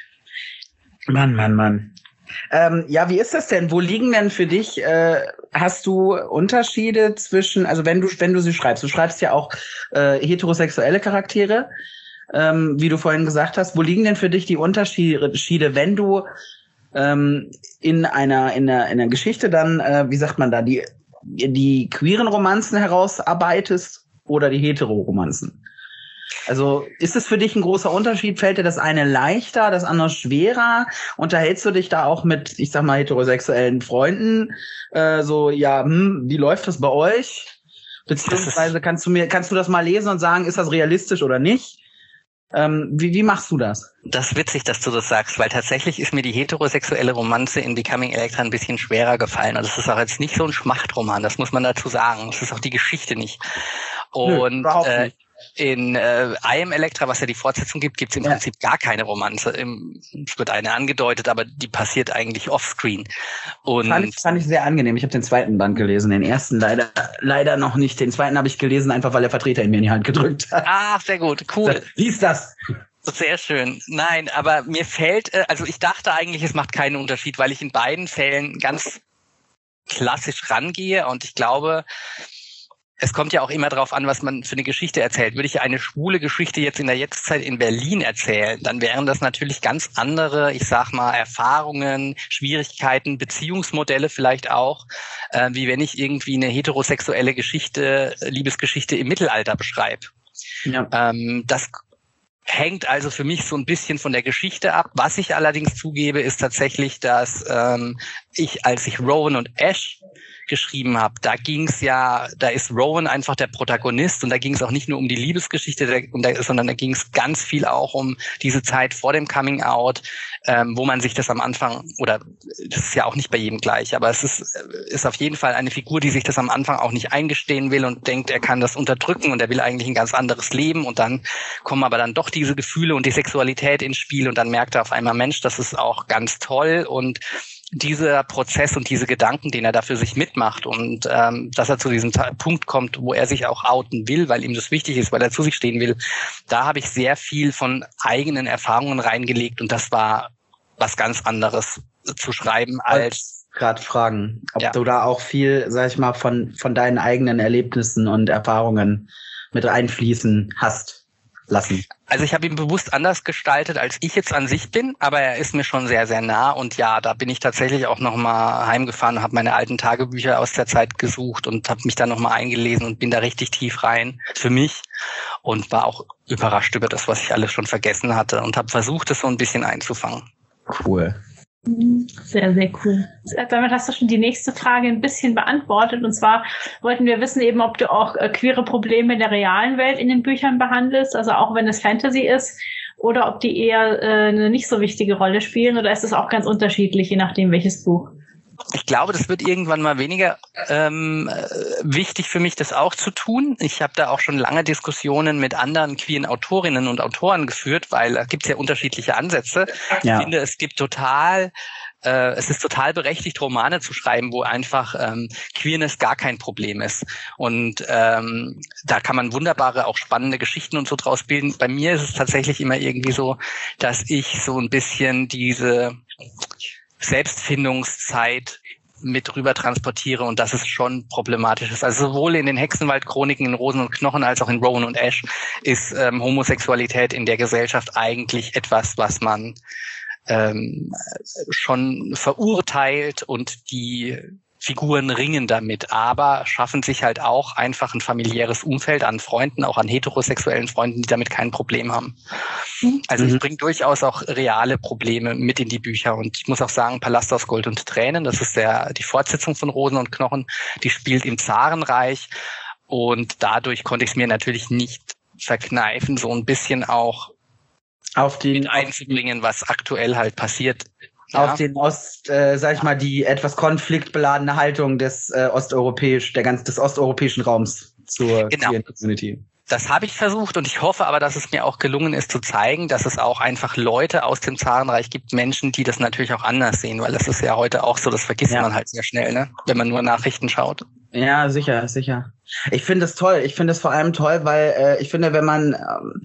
Mann, Mann, Mann. Ähm, ja, wie ist das denn? Wo liegen denn für dich, äh, hast du Unterschiede zwischen, also wenn du, wenn du sie schreibst, du schreibst ja auch äh, heterosexuelle Charaktere, ähm, wie du vorhin gesagt hast, wo liegen denn für dich die Unterschiede, wenn du ähm, in einer, in einer, in einer Geschichte dann, äh, wie sagt man da, die die queeren Romanzen herausarbeitest oder die hetero-Romanzen? Also ist es für dich ein großer Unterschied? Fällt dir das eine leichter, das andere schwerer? Unterhältst du dich da auch mit, ich sag mal, heterosexuellen Freunden? Äh, so, ja, hm, wie läuft das bei euch? Beziehungsweise kannst du mir, kannst du das mal lesen und sagen, ist das realistisch oder nicht? Ähm, wie, wie machst du das? Das ist witzig, dass du das sagst, weil tatsächlich ist mir die heterosexuelle Romanze in Becoming Electra ein bisschen schwerer gefallen. Und das ist auch jetzt nicht so ein Schmachtroman, das muss man dazu sagen. Das ist auch die Geschichte nicht. Und Nö, überhaupt äh, nicht. in äh, I Am Electra, was ja die Fortsetzung gibt, gibt es im Ja. Prinzip gar keine Romanze. Im, es wird eine angedeutet, aber die passiert eigentlich offscreen. Und Fand ich, fand ich sehr angenehm. Ich habe den zweiten Band gelesen, den ersten leider leider noch nicht. Den zweiten habe ich gelesen, einfach weil der Vertreter ihn mir in die Hand gedrückt hat. ah, sehr gut, cool. Lies das. Sehr schön. Nein, aber mir fällt, äh, also ich dachte eigentlich, es macht keinen Unterschied, weil ich in beiden Fällen ganz klassisch rangehe und ich glaube, es kommt ja auch immer darauf an, was man für eine Geschichte erzählt. Würde ich eine schwule Geschichte jetzt in der Jetztzeit in Berlin erzählen, dann wären das natürlich ganz andere, ich sag mal, Erfahrungen, Schwierigkeiten, Beziehungsmodelle vielleicht auch, äh, wie wenn ich irgendwie eine heterosexuelle Geschichte, Liebesgeschichte im Mittelalter beschreibe. Ja. Ähm, das hängt also für mich so ein bisschen von der Geschichte ab. Was ich allerdings zugebe, ist tatsächlich, dass ähm, ich, als ich Rowan und Ash geschrieben habe, da ging es ja, da ist Rowan einfach der Protagonist und da ging es auch nicht nur um die Liebesgeschichte, der, um der, sondern da ging es ganz viel auch um diese Zeit vor dem Coming Out, ähm, wo man sich das am Anfang, oder das ist ja auch nicht bei jedem gleich, aber es ist, ist auf jeden Fall eine Figur, die sich das am Anfang auch nicht eingestehen will und denkt, er kann das unterdrücken und er will eigentlich ein ganz anderes Leben und dann kommen aber dann doch diese Gefühle und die Sexualität ins Spiel und dann merkt er auf einmal, Mensch, das ist auch ganz toll und dieser Prozess und diese Gedanken, den er da für sich mitmacht und ähm, dass er zu diesem Ta- Punkt kommt, wo er sich auch outen will, weil ihm das wichtig ist, weil er zu sich stehen will, da habe ich sehr viel von eigenen Erfahrungen reingelegt und das war was ganz anderes zu schreiben als Gerade fragen, ob Ja. du da auch viel, sag ich mal, von von deinen eigenen Erlebnissen und Erfahrungen mit einfließen hast lassen. Also ich habe ihn bewusst anders gestaltet, als ich jetzt an sich bin, aber er ist mir schon sehr, sehr nah. Und ja, da bin ich tatsächlich auch nochmal heimgefahren und habe meine alten Tagebücher aus der Zeit gesucht und habe mich da nochmal eingelesen und bin da richtig tief rein für mich und war auch überrascht über das, was ich alles schon vergessen hatte und habe versucht, das so ein bisschen einzufangen. Cool. Sehr, sehr cool. Damit hast du schon die nächste Frage ein bisschen beantwortet. Und zwar wollten wir wissen eben, ob du auch äh, queere Probleme in der realen Welt in den Büchern behandelst, also auch wenn es Fantasy ist, oder ob die eher äh, eine nicht so wichtige Rolle spielen, oder ist es auch ganz unterschiedlich, je nachdem welches Buch? Ich glaube, das wird irgendwann mal weniger ähm, äh, wichtig für mich, das auch zu tun. Ich habe da auch schon lange Diskussionen mit anderen queeren Autorinnen und Autoren geführt, weil da gibt es ja unterschiedliche Ansätze. Ja. Ich finde, es gibt total, äh, es ist total berechtigt, Romane zu schreiben, wo einfach ähm, Queerness gar kein Problem ist. Und ähm, da kann man wunderbare, auch spannende Geschichten und so draus bilden. Bei mir ist es tatsächlich immer irgendwie so, dass ich so ein bisschen diese Selbstfindungszeit mit rüber transportiere und das ist schon problematisch ist. Also sowohl in den Hexenwald-Chroniken in Rosen und Knochen als auch in Rowan und Ash ist ähm, Homosexualität in der Gesellschaft eigentlich etwas, was man ähm, schon verurteilt und die Figuren ringen damit, aber schaffen sich halt auch einfach ein familiäres Umfeld an Freunden, auch an heterosexuellen Freunden, die damit kein Problem haben. Also Mhm. ich bringe durchaus auch reale Probleme mit in die Bücher und ich muss auch sagen, Palast aus Gold und Tränen, das ist der die Fortsetzung von Rosen und Knochen, die spielt im Zarenreich Und dadurch konnte ich es mir natürlich nicht verkneifen, so ein bisschen auch auf den mit einzubringen, was aktuell halt passiert. Auf Ja. den Ost, äh, sag ich mal, die etwas konfliktbeladene Haltung des äh, osteuropäisch, der ganz des osteuropäischen Raums zur Genau. Queer Community. Das habe ich versucht und ich hoffe aber, dass es mir auch gelungen ist zu zeigen, dass es auch einfach Leute aus dem Zarenreich gibt, Menschen, die das natürlich auch anders sehen, weil das ist ja heute auch so, das vergisst Ja. man halt sehr schnell, ne? Wenn man nur Nachrichten schaut. Ja, sicher, sicher. Ich finde es toll. Ich finde es vor allem toll, weil äh, ich finde, wenn man, ähm,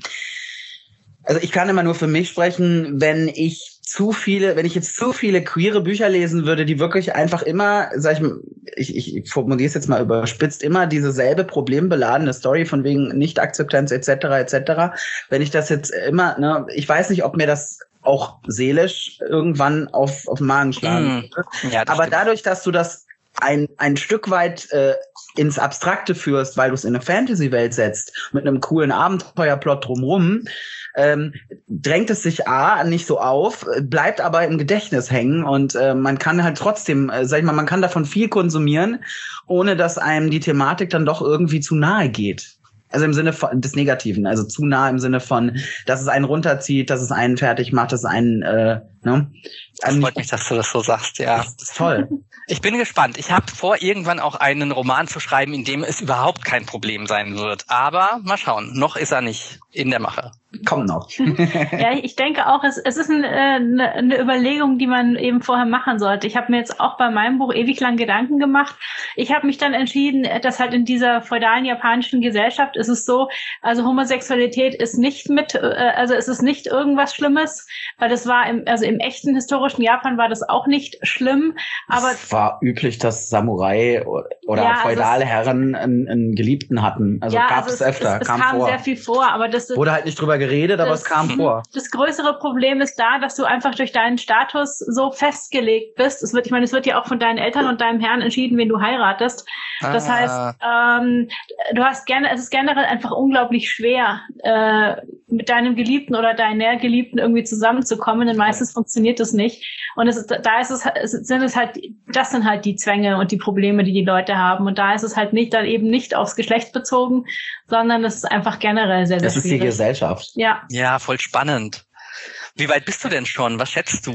also ich kann immer nur für mich sprechen, wenn ich zu viele, wenn ich jetzt zu viele queere Bücher lesen würde, die wirklich einfach immer, sag ich, ich, ich formuliere es jetzt mal überspitzt, immer dieselbe problembeladene Story von wegen Nicht-Akzeptanz et cetera et cetera. Wenn ich das jetzt immer, ne, ich weiß nicht, ob mir das auch seelisch irgendwann auf auf den Magen schlagen Mm. würde. Ja, das Aber stimmt. dadurch, dass du das ein ein Stück weit äh, ins Abstrakte führst, weil du es in eine Fantasy-Welt setzt, mit einem coolen Abenteuerplot drumrum, ähm, drängt es sich A, nicht so auf, bleibt aber im Gedächtnis hängen und äh, man kann halt trotzdem, äh, sag ich mal, man kann davon viel konsumieren, ohne dass einem die Thematik dann doch irgendwie zu nahe geht. Also im Sinne von des Negativen, also zu nah im Sinne von, dass es einen runterzieht, dass es einen fertig macht, dass es einen, äh, ne? Das einem freut mich, dass du das so sagst, ja. Das ist toll. Ich bin gespannt. Ich habe vor, irgendwann auch einen Roman zu schreiben, in dem es überhaupt kein Problem sein wird. Aber mal schauen, noch ist er nicht in der Mache. Kommt noch. Ja, ich denke auch, es, es ist ein, äh, eine, eine Überlegung, die man eben vorher machen sollte. Ich habe mir jetzt auch bei meinem Buch ewig lang Gedanken gemacht. Ich habe mich dann entschieden, dass halt in dieser feudalen japanischen Gesellschaft ist es so, also Homosexualität ist nicht mit, äh, also es ist nicht irgendwas Schlimmes, weil das war im, also im echten historischen Japan war das auch nicht schlimm, aber es war üblich, dass Samurai oder Ja, also feudale Herren einen, einen Geliebten hatten. Also ja, gab also es öfter, es, es kam, kam vor. sehr viel vor, aber das ist Wurde halt nicht drüber geredet, aber Das- es kam vor. Das größere Problem ist da, dass du einfach durch deinen Status so festgelegt bist. Es wird, ich meine, es wird ja auch von deinen Eltern und deinem Herrn entschieden, wen du heiratest. Das Ah. heißt, ähm, du hast gerne, es ist generell einfach unglaublich schwer, äh, mit deinem Geliebten oder deiner Geliebten irgendwie zusammenzukommen, denn meistens funktioniert das nicht. Und es ist, da ist es, es sind es halt, das sind halt die Zwänge und die Probleme, die die Leute haben. Und da ist es halt nicht, dann eben nicht aufs Geschlecht bezogen, sondern es ist einfach generell sehr, sehr Das ist die schwierig. Gesellschaft. Ja. Ja, voll spannend. Wie weit bist du denn schon? Was schätzt du?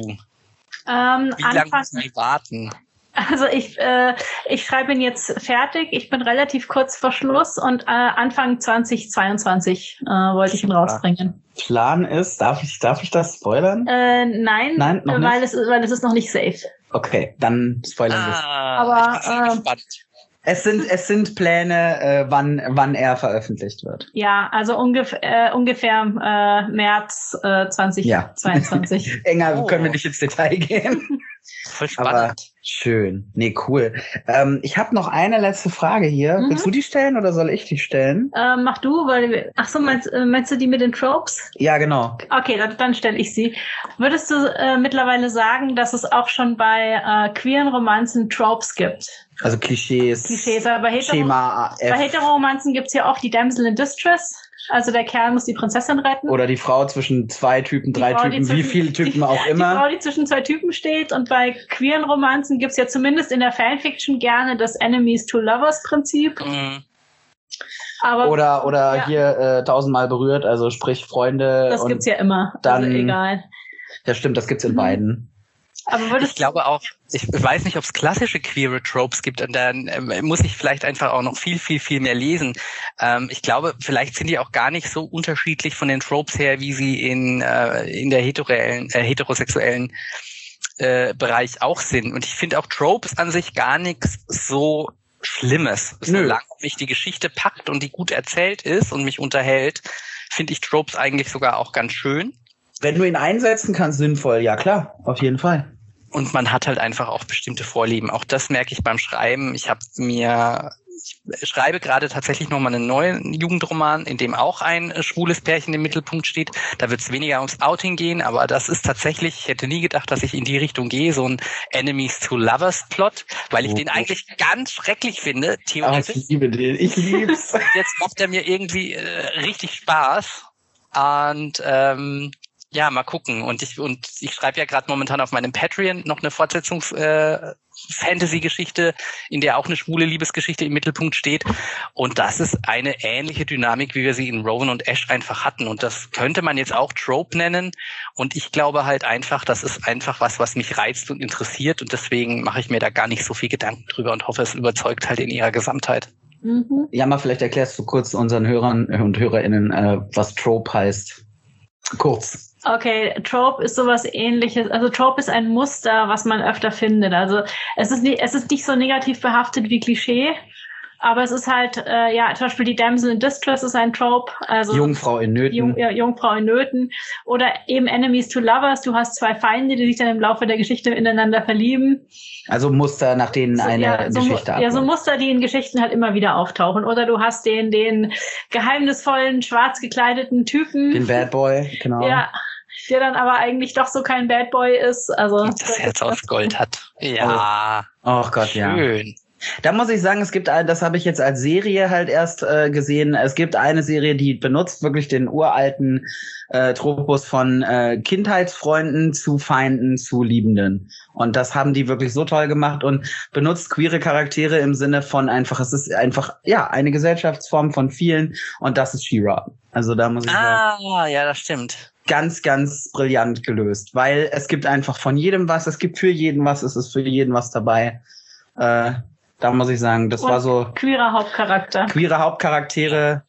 Ähm, Wie lange Anfang, müssen wir warten? also ich, äh, ich schreibe ihn jetzt fertig. Ich bin relativ kurz vor Schluss und äh, Anfang zweitausendzweiundzwanzig äh, wollte ich ihn rausbringen. Plan ist, darf ich, darf ich das spoilern? Äh, nein, Nein, noch äh, weil es, weil es ist noch nicht safe. Okay, dann spoilern wir es. Ah, Aber, ich bin sehr äh, gespannt. Es sind, es sind Pläne, äh, wann, wann er veröffentlicht wird. Ja, also ungef äh, ungefähr äh, März äh, zweitausendzweiundzwanzig. Enger Oh. können wir nicht ins Detail gehen. Voll Aber spannend. schön. Nee, cool. Ähm, ich habe noch eine letzte Frage hier. Mhm. Willst du die stellen oder soll ich die stellen? äh, mach du, weil ach so, meinst, äh, meinst du die mit den Tropes? Ja, genau. Okay, dann, dann stelle ich sie. Würdest du äh, mittlerweile sagen, dass es auch schon bei äh, queeren Romanzen Tropes gibt? Also Klischees. Klischees, aber bei Hetero- Schema Bei F. Hetero-Romanzen gibt's ja auch die Damsel in Distress. Also der Kerl muss die Prinzessin retten. Oder die Frau zwischen zwei Typen, drei Frau, die Typen, wie zwischen- viele Typen die, auch Die immer. Frau, die zwischen zwei Typen steht. Und bei queeren Romanzen gibt's ja zumindest in der Fanfiction gerne das Enemies to Lovers Prinzip. Mhm. Aber Oder, oder ja, hier äh, tausendmal berührt, also sprich Freunde. das und gibt's ja immer. dann- also egal. Ja, stimmt, das gibt's in Mhm. beiden. Aber würdest Ich glaube auch, ich weiß nicht, ob es klassische queere Tropes gibt, und dann äh, muss ich vielleicht einfach auch noch viel, viel, viel mehr lesen. Ähm, ich glaube, vielleicht sind die auch gar nicht so unterschiedlich von den Tropes her, wie sie in, äh, in der heterosexuellen, äh, heterosexuellen äh, Bereich auch sind. Und ich finde auch Tropes an sich gar nichts so Schlimmes. Nö. Solange mich die Geschichte packt und die gut erzählt ist und mich unterhält, finde ich Tropes eigentlich sogar auch ganz schön. Wenn du ihn einsetzen kannst, sinnvoll, ja klar, auf jeden Fall. Und man hat halt einfach auch bestimmte Vorlieben. Auch das merke ich beim Schreiben. Ich habe mir, ich schreibe gerade tatsächlich nochmal einen neuen Jugendroman, in dem auch ein äh, schwules Pärchen im Mittelpunkt steht. Da wird es weniger ums Outing gehen, aber das ist tatsächlich, ich hätte nie gedacht, dass ich in die Richtung gehe, so ein Enemies to Lovers Plot, weil ich Oh. den eigentlich ganz schrecklich finde, Ah, theoretisch. ich liebe den, ich lieb's. Jetzt macht er mir irgendwie äh, richtig Spaß. Und ähm, Ja, mal gucken. Und ich und ich schreibe ja gerade momentan auf meinem Patreon noch eine Fortsetzungs-Fantasy-Geschichte, äh, in der auch eine schwule Liebesgeschichte im Mittelpunkt steht. Und das ist eine ähnliche Dynamik, wie wir sie in Rowan und Ash einfach hatten. Und das könnte man jetzt auch Trope nennen. Und ich glaube halt einfach, das ist einfach was, was mich reizt und interessiert. Und deswegen mache ich mir da gar nicht so viel Gedanken drüber und hoffe, es überzeugt halt in ihrer Gesamtheit. Mhm. Ja, mal vielleicht erklärst du kurz unseren Hörern und HörerInnen, äh, was Trope heißt. Kurz. Okay, Trope ist sowas Ähnliches. Also Trope ist ein Muster, was man öfter findet. Also es ist nicht, es ist nicht so negativ behaftet wie Klischee, aber es ist halt, äh, ja, zum Beispiel die Damsel in Distress ist ein Trope. Also Jungfrau in Nöten. Jung, ja, Jungfrau in Nöten. Oder eben Enemies to Lovers. Du hast zwei Feinde, die sich dann im Laufe der Geschichte ineinander verlieben. Also Muster, nach denen So, eine ja, so, Geschichte abläuft. Ja, so Muster, die in Geschichten halt immer wieder auftauchen. Oder du hast den, den geheimnisvollen, schwarz gekleideten Typen. Den Bad Boy, genau. Ja, der dann aber eigentlich doch so kein Bad Boy ist. Also Das Herz aus Gold hat. Ja. Oh Gott, ja. Schön. Da muss ich sagen, es gibt, ein, das habe ich jetzt als Serie halt erst äh, gesehen, es gibt eine Serie, die benutzt wirklich den uralten äh, Tropus von äh, Kindheitsfreunden zu Feinden zu Liebenden. Und das haben die wirklich so toll gemacht und benutzt queere Charaktere im Sinne von einfach, es ist einfach, ja, eine Gesellschaftsform von vielen und das ist She-Ra. Also da muss ich sagen. Ah, ja, das stimmt. Ganz, ganz brillant gelöst, weil es gibt einfach von jedem was, es gibt für jeden was, es ist für jeden was dabei. Äh, Da muss ich sagen, das Und war so queerer Hauptcharakter. queere Hauptcharaktere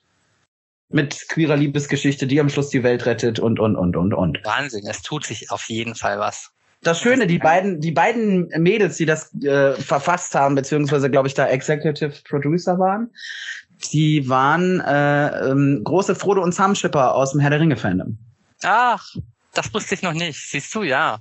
mit queerer Liebesgeschichte, die am Schluss die Welt rettet und, und, und, und, und. Wahnsinn, es tut sich auf jeden Fall was. Das Schöne, die beiden, die beiden Mädels, die das äh, verfasst haben, beziehungsweise, glaube ich, da Executive Producer waren, die waren äh, ähm, große Frodo und Sam-Schipper aus dem Herr der Ringe-Fandom. Ach, das wusste ich noch nicht. Siehst du, ja.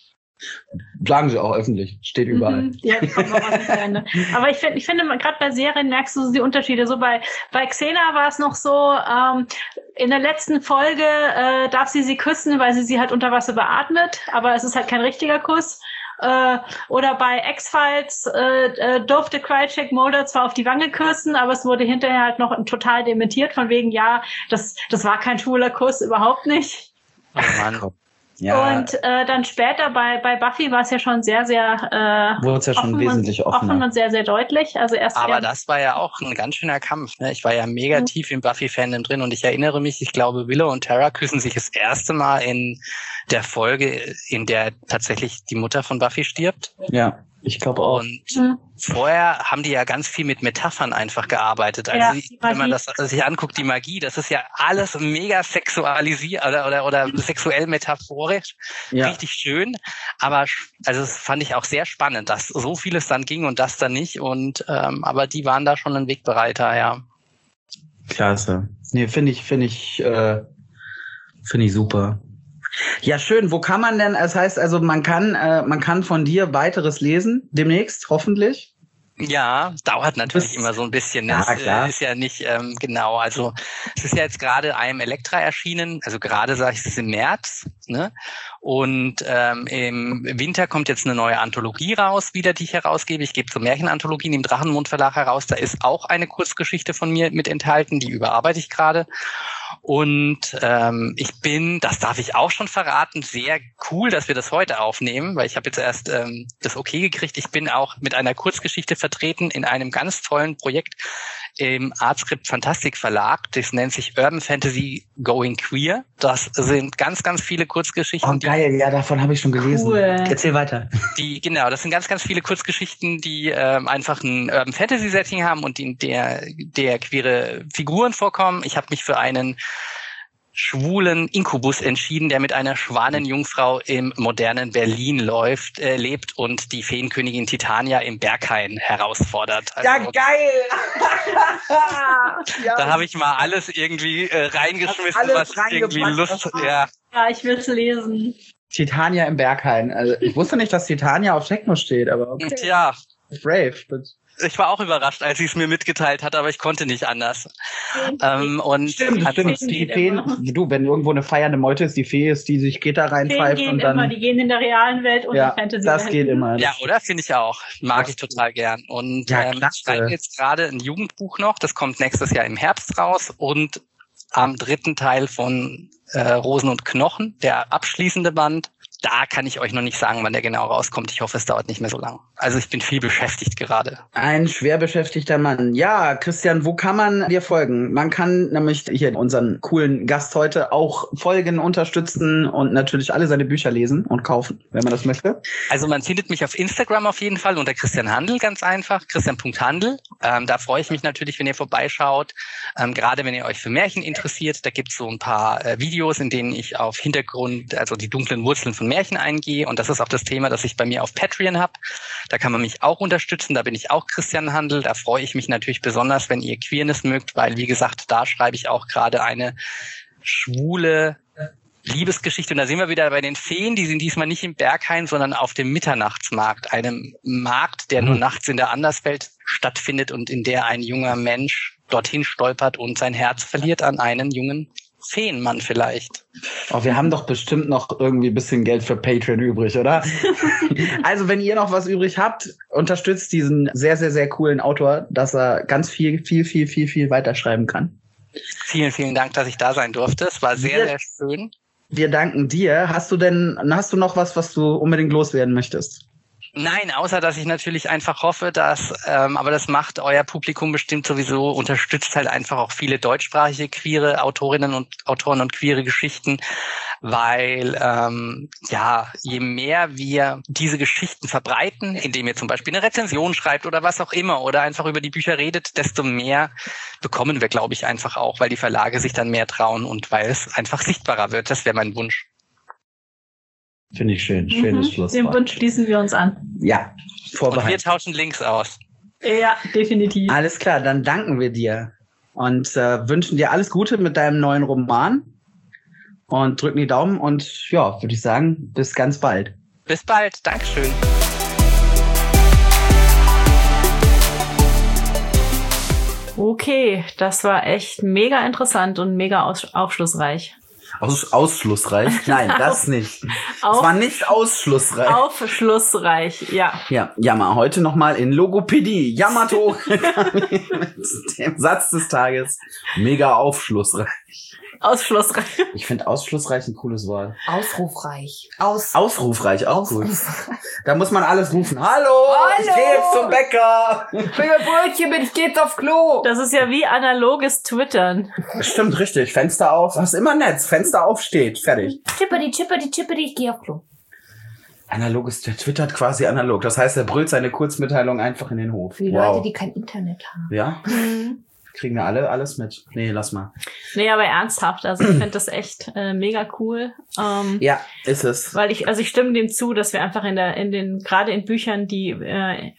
Sagen sie auch öffentlich, steht überall. Mhm. Ja, das kommt noch was zu Ende. Aber ich finde, ich finde, gerade bei Serien merkst du die Unterschiede. So bei, bei Xena war es noch so, ähm, in der letzten Folge äh, darf sie sie küssen, weil sie sie halt unter Wasser beatmet, aber es ist halt kein richtiger Kuss. Äh, oder bei X-Files äh, äh, durfte Krychek Mulder zwar auf die Wange küssen, aber es wurde hinterher halt noch total dementiert, von wegen, ja, das, das war kein schwuler Kuss, überhaupt nicht. Oh Mann. Ja, Und äh, dann später bei bei Buffy war es ja schon sehr, sehr äh, wurde es ja schon wesentlich und, offener. offen und sehr, sehr deutlich. Also erst Aber eher, das war ja auch ein ganz schöner Kampf. Ne? Ich war ja mega mhm. tief im Buffy-Fandom drin und ich erinnere mich, ich glaube, Willow und Tara küssen sich das erste Mal in der Folge, in der tatsächlich die Mutter von Buffy stirbt. Ja, ich glaube auch. Und mhm. vorher haben die ja ganz viel mit Metaphern einfach gearbeitet. Also Ja, die, wenn man das sich anguckt, die Magie, das ist ja alles mega sexualisiert oder, oder, oder sexuell metaphorisch. Ja. Richtig schön. Aber also das fand ich auch sehr spannend, dass so vieles dann ging und das dann nicht. Und ähm, aber die waren da schon ein Wegbereiter, ja. Klasse. Nee, finde ich, finde ich, äh, finde ich super. Ja, schön. Wo kann man denn, das heißt also, man kann, äh, man kann von dir weiteres lesen, demnächst, hoffentlich. Ja, dauert natürlich Das, immer so ein bisschen. Ja, es klar. äh, ist ja nicht ähm, genau. Also es ist ja jetzt gerade I Am Elektra erschienen. Also gerade sage ich es ist im März. Ne? Und ähm, im Winter kommt jetzt eine neue Anthologie raus, wieder die ich herausgebe. Ich gebe so Märchenanthologien im Drachenmund Verlag heraus. Da ist auch eine Kurzgeschichte von mir mit enthalten. Die überarbeite ich gerade. Und ähm, ich bin, das darf ich auch schon verraten, sehr cool, dass wir das heute aufnehmen, weil ich habe jetzt erst ähm, das Okay gekriegt. Ich bin auch mit einer Kurzgeschichte vertreten in einem ganz tollen Projekt im Artscript Fantastik Verlag. Das nennt sich Urban Fantasy Going Queer. Das sind ganz, ganz viele Kurzgeschichten. Oh, geil, ja, davon habe ich schon gelesen. Cool. Erzähl weiter. Die, genau, das sind ganz, ganz viele Kurzgeschichten, die ähm, einfach ein Urban Fantasy Setting haben und in der, der queere Figuren vorkommen. Ich habe mich für einen schwulen Inkubus entschieden, der mit einer Schwanenjungfrau im modernen Berlin läuft, äh, lebt und die Feenkönigin Titania im Berghain herausfordert. Also, Ja, geil! ja, da habe ich mal alles irgendwie äh, reingeschmissen, alles was irgendwie Lust hat. Ja. ja, ich will es lesen. Titania im Berghain. Also, ich wusste nicht, dass Titania auf Techno steht, aber okay. Tja, Brave. But ich war auch überrascht, als sie es mir mitgeteilt hat, aber ich konnte nicht anders. Ähm, und Stimmt, stimmt. Die Feen, du, wenn irgendwo eine feiernde Meute ist, die Fee ist, die sich Gitter Feen reinpfeift gehen und dann. immer, die gehen in der realen Welt und ja, in der Fantasy-Welt. das geht immer. Ja, oder? Finde ich auch. Mag ich total gern. Und Ja, ähm, ich klasse. schreibe jetzt gerade ein Jugendbuch noch, das kommt nächstes Jahr im Herbst raus und am dritten Teil von äh, Rosen und Knochen, der abschließende Band. Da kann ich euch noch nicht sagen, wann der genau rauskommt. Ich hoffe, es dauert nicht mehr so lang. Also ich bin viel beschäftigt gerade. Ein schwer beschäftigter Mann. Ja, Christian, wo kann man dir folgen? Man kann nämlich hier unseren coolen Gast heute auch folgen, unterstützen und natürlich alle seine Bücher lesen und kaufen, wenn man das möchte. Also man findet mich auf Instagram auf jeden Fall unter Christian Handel, ganz einfach, christian punkt handel. Ähm, da freue ich mich natürlich, wenn ihr vorbeischaut. Ähm, gerade wenn ihr euch für Märchen interessiert, da gibt's so ein paar äh, Videos, in denen ich auf Hintergrund, also die dunklen Wurzeln von Märchen eingehe. Und das ist auch das Thema, das ich bei mir auf Patreon habe. Da kann man mich auch unterstützen. Da bin ich auch Christian Handel. Da freue ich mich natürlich besonders, wenn ihr Queerness mögt, weil, wie gesagt, da schreibe ich auch gerade eine schwule Liebesgeschichte. Und da sind wir wieder bei den Feen. Die sind diesmal nicht im Berghain, sondern auf dem Mitternachtsmarkt. Einem Markt, der nur nachts in der Anderswelt stattfindet und in der ein junger Mensch dorthin stolpert und sein Herz verliert an einen jungen Feenmann vielleicht. Oh, wir haben doch bestimmt noch irgendwie ein bisschen Geld für Patreon übrig, oder? Also, wenn ihr noch was übrig habt, unterstützt diesen sehr, sehr, sehr coolen Autor, dass er ganz viel, viel, viel, viel, viel weiterschreiben kann. Vielen, vielen Dank, dass ich da sein durfte. Es war sehr, wir, sehr schön. Wir danken dir. Hast du denn, hast du noch was, was du unbedingt loswerden möchtest? Nein, außer dass ich natürlich einfach hoffe, dass, ähm, aber das macht euer Publikum bestimmt sowieso, unterstützt halt einfach auch viele deutschsprachige queere Autorinnen und Autoren und queere Geschichten, weil ähm, ja, je mehr wir diese Geschichten verbreiten, indem ihr zum Beispiel eine Rezension schreibt oder was auch immer oder einfach über die Bücher redet, desto mehr bekommen wir, glaube ich, einfach auch, weil die Verlage sich dann mehr trauen und weil es einfach sichtbarer wird. Das wäre mein Wunsch. Finde ich schön. Schönes mhm, Schlusswort. Dem Wunsch schließen wir uns an. Ja, vorbehalten. Und wir tauschen Links aus. Ja, definitiv. Alles klar, dann danken wir dir und äh, wünschen dir alles Gute mit deinem neuen Roman und drücken die Daumen und ja, würde ich sagen, bis ganz bald. Bis bald. Dankeschön. Okay, das war echt mega interessant und mega aus- aufschlussreich. Aus, ausschlussreich? Nein, das nicht. Auf, es war nicht ausschlussreich. Aufschlussreich, ja. Ja, Jammer, heute nochmal in Logopädie. Yamato mit dem Satz des Tages. Mega aufschlussreich. Ausschlussreich. Ich finde ausschlussreich ein cooles Wort. Ausrufreich. Aus Ausrufreich, auch gut. Ausrufreich. Da muss man alles rufen. Hallo, Hallo. ich gehe jetzt zum Bäcker. Ich bringe Brötchen mit, ich geh jetzt aufs Klo. Das ist ja wie analoges Twittern. Stimmt, richtig. Fenster auf. Hast immer Netz. Fenster auf steht. Fertig. Chipperi, chipperi, chipperi, ich geh aufs Klo. Analoges, der twittert quasi analog. Das heißt, er brüllt seine Kurzmitteilung einfach in den Hof. Für die Wow. Leute, die kein Internet haben. Ja? Kriegen wir alle alles mit? Nee, lass mal. Nee, aber ernsthaft, also ich finde das echt äh, mega cool. Ähm, Ja, ist es. Weil ich, also ich stimme dem zu, dass wir einfach in der, in den, gerade in Büchern, die, äh,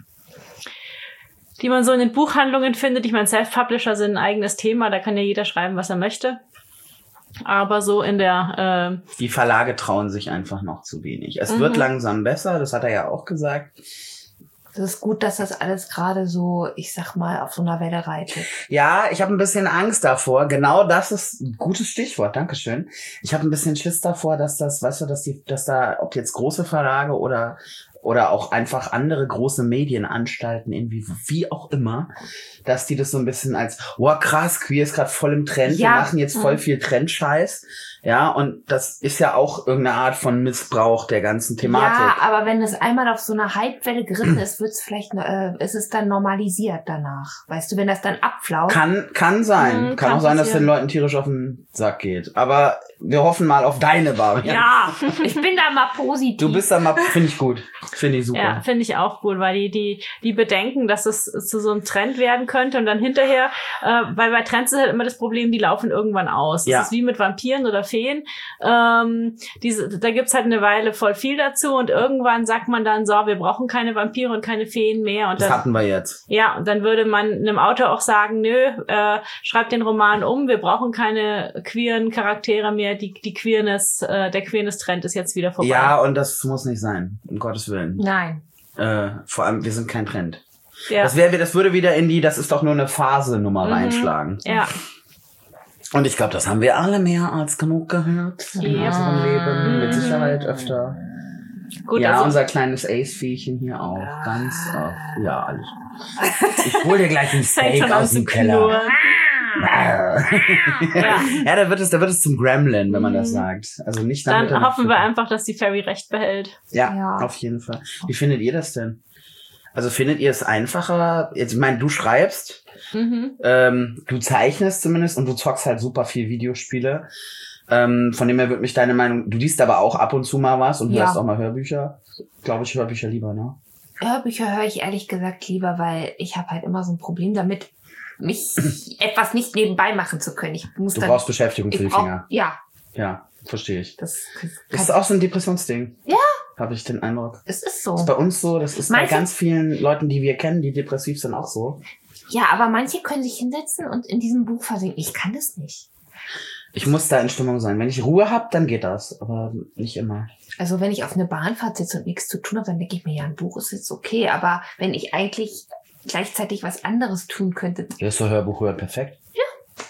die man so in den Buchhandlungen findet, ich meine, Self-Publisher sind ein eigenes Thema, da kann ja jeder schreiben, was er möchte. Aber so in der, äh, Die Verlage trauen sich einfach noch zu wenig. Es Mhm. wird langsam besser, das hat er ja auch gesagt. Das ist gut, dass das alles gerade so, ich sag mal, auf so einer Welle reitet. Ja, ich habe ein bisschen Angst davor. Genau das ist ein gutes Stichwort. Dankeschön. Ich habe ein bisschen Schiss davor, dass das, weißt du, dass die, dass da, ob jetzt große Verlage oder oder auch einfach andere große Medienanstalten, irgendwie, wie auch immer, dass die das so ein bisschen als, wow, krass, Queer ist gerade voll im Trend, Ja. wir machen jetzt voll viel Trendscheiß. Ja, und das ist ja auch irgendeine Art von Missbrauch der ganzen Thematik. Ja, aber wenn es einmal auf so einer Hypewelle geritten ist, wird es vielleicht, äh, ist es dann normalisiert danach. Weißt du, wenn das dann abflaut. Kann, kann sein. Mhm, kann, kann auch sein, dass passieren. den Leuten tierisch auf den Sack geht. Aber wir hoffen mal auf deine Variante. ja, Ich bin da mal positiv. Du bist da mal, finde ich gut. Finde ich super. ja, finde ich auch gut, weil die, die, die bedenken, dass es zu so einem Trend werden könnte und dann hinterher, äh, weil bei Trends ist halt immer das Problem, die laufen irgendwann aus. Ja. Das ist wie mit Vampiren oder Feen. Ähm, diese, da gibt's halt eine Weile voll viel dazu und irgendwann sagt man dann so, wir brauchen keine Vampire und keine Feen mehr. Und das dann, hatten wir jetzt. ja, und dann würde man einem Autor auch sagen, nö, äh, schreib den Roman um, wir brauchen keine queeren Charaktere mehr, die, die Queerness, äh, der Queerness-Trend ist jetzt wieder vorbei. Ja, und das muss nicht sein. Um Gottes Willen. Nein. Äh, vor allem, wir sind kein Trend. ja. Das wäre, das würde wieder in die, das ist doch nur eine Phase-Nummer Mhm. reinschlagen. ja. Und ich glaube, das haben wir alle mehr als genug gehört. In Ja. unserem Leben. Mit Sicherheit öfter. Gut, ja, also, unser kleines Ace-Viehchen hier auch. Ganz oft. Ja, alles. Ich hol dir gleich ein es fängt Steak schon an aus zu dem Keller. knurren. ja. ja, da wird es, da wird es zum Gremlin, wenn man das sagt. Also nicht Dann hoffen wir einfach, dass die Fairy recht behält. Ja, ja, auf jeden Fall. Wie findet ihr das denn? Also findet ihr es einfacher? Jetzt, ich meine, du schreibst, mhm. ähm, du zeichnest zumindest und du zockst halt super viel Videospiele. Ähm, von dem her würde mich deine Meinung, du liest aber auch ab und zu mal was und ja. hörst auch mal Hörbücher. Glaube ich, Hörbücher lieber, ne? Hörbücher höre ich ehrlich gesagt lieber, weil ich habe halt immer so ein Problem damit, mich etwas nicht nebenbei machen zu können. Ich muss du dann, brauchst Beschäftigung für die brauch, Finger. Ja. Ja, verstehe ich. Das, das ist auch so ein Depressionsding. Ja. Habe ich den Eindruck. Es ist so. Das ist bei uns so, das ist manche, bei ganz vielen Leuten, die wir kennen, die depressiv sind, auch so. Ja, aber manche können sich hinsetzen und in diesem Buch versinken. Ich kann das nicht. Ich muss da in Stimmung sein. Wenn ich Ruhe habe, dann geht das, aber nicht immer. Also wenn ich auf eine Bahnfahrt sitze und nichts zu tun habe, dann denke ich mir, ja, ein Buch ist jetzt okay. Aber wenn ich eigentlich gleichzeitig was anderes tun könnte. Ja, ist so Hörbuch hören perfekt. Ja.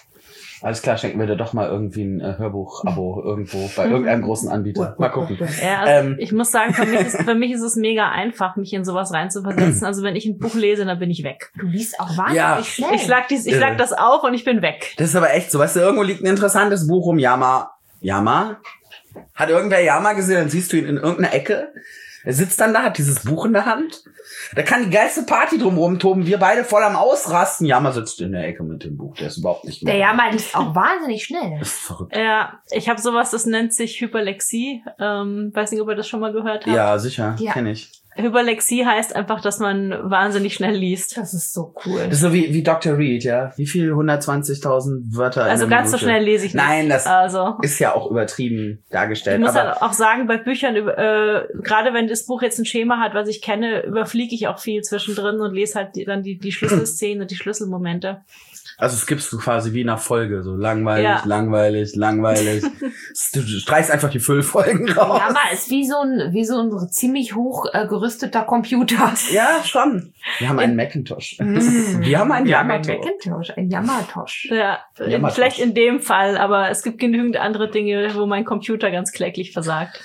Alles klar, schenken wir dir doch mal irgendwie ein äh, Hörbuch-Abo irgendwo bei irgendeinem großen Anbieter. Mal gucken. Ja, also ähm. ich muss sagen, für mich, ist, für mich ist es mega einfach, mich in sowas reinzuversetzen. Also wenn ich ein Buch lese, dann bin ich weg. Du liest auch wahnsinnig ja. schnell. Ich schlag, dies, ich schlag das auf und ich bin weg. Das ist aber echt so. Weißt du, irgendwo liegt ein interessantes Buch rum. Yama. Yama? Hat irgendwer Yama gesehen? Dann siehst du ihn in irgendeiner Ecke. Er sitzt dann da, hat dieses Buch in der Hand. Da kann die geilste Party drumherum toben. Wir beide voll am Ausrasten. Yama sitzt in der Ecke mit dem Buch. Der ist überhaupt nicht mehr. Der Yama liest auch wahnsinnig schnell. Das ist verrückt. Ja, ich habe sowas, das nennt sich Hyperlexie. Ähm, weiß nicht, ob ihr das schon mal gehört habt. Ja, sicher. Ja. Kenn ich. Hyperlexie heißt einfach, dass man wahnsinnig schnell liest. Das ist so cool. Das ist so wie, wie Doktor Reed, ja. Wie viel? hundertzwanzigtausend Wörter? Also ganz so schnell lese ich nicht. Nein, das also. ist ja auch übertrieben dargestellt. Ich muss aber halt auch sagen, bei Büchern, äh, gerade wenn das Buch jetzt ein Schema hat, was ich kenne, überfliege ich auch viel zwischendrin und lese halt die, dann die, die Schlüsselszenen und die Schlüsselmomente. Also es gibst du quasi wie in einer Folge, so langweilig, ja. langweilig, langweilig. Du streichst einfach die Füllfolgen raus. Ja, aber ist wie so ein, wie so ein ziemlich hoch äh, gerüsteter Computer. Ja, schon. Wir haben einen Macintosh. Wir haben einen Wir haben Yamatosh. einen Macintosh, ein Yamatosh. Ja, in, vielleicht in dem Fall, aber es gibt genügend andere Dinge, wo mein Computer ganz kläglich versagt.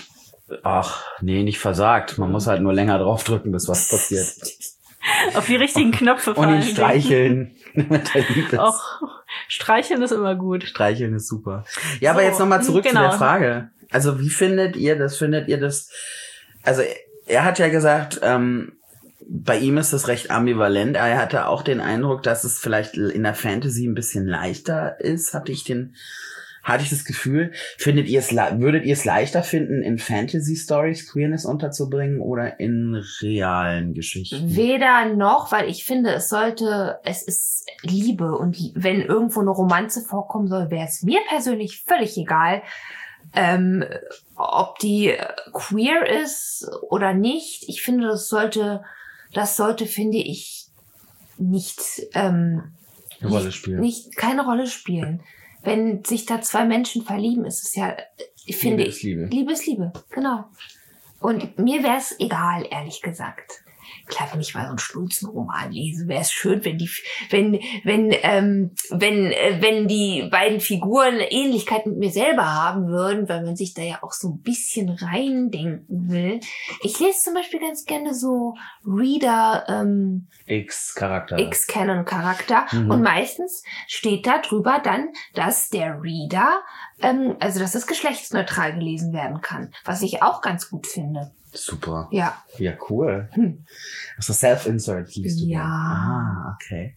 Ach, nee, nicht versagt. Man muss halt nur länger draufdrücken, bis was passiert. Auf die richtigen Knöpfe fallen. Und ihn streicheln. Och, streicheln ist immer gut. Streicheln ist super. Ja, so, aber jetzt nochmal zurück genau. zu der Frage. Also wie findet ihr das? Findet ihr das? Also er hat ja gesagt, ähm, bei ihm ist das recht ambivalent. Er hatte auch den Eindruck, dass es vielleicht in der Fantasy ein bisschen leichter ist. Hatte ich den, hatte ich das Gefühl. Findet ihr es, würdet ihr es leichter finden, in Fantasy-Stories Queerness unterzubringen oder in realen Geschichten? Weder noch, weil ich finde, es sollte, es ist Liebe und wenn irgendwo eine Romanze vorkommen soll, wäre es mir persönlich völlig egal, ähm, ob die queer ist oder nicht. Ich finde, das sollte, das sollte, finde ich, nicht, ähm, eine Rolle spielen. Nicht, keine Rolle spielen. Wenn sich da zwei Menschen verlieben, ist es ja, ich finde, Liebe ist Liebe. Liebe ist Liebe, genau. Und mir wäre es egal, ehrlich gesagt. Klar, wenn ich mal so einen Schnulzenroman lese, wäre es schön, wenn die, wenn, wenn, ähm, wenn, äh, wenn die beiden Figuren Ähnlichkeit mit mir selber haben würden, weil man sich da ja auch so ein bisschen reindenken will. Ich lese zum Beispiel ganz gerne so Reader, ähm, X-Charakter. X-Canon-Charakter. Mhm. Und meistens steht da drüber dann, dass der Reader, ähm, also dass es geschlechtsneutral gelesen werden kann. Was ich auch ganz gut finde. Super. Ja. Ja, cool. Hm. Also Self-Insert liest du. Ja. Ah, okay.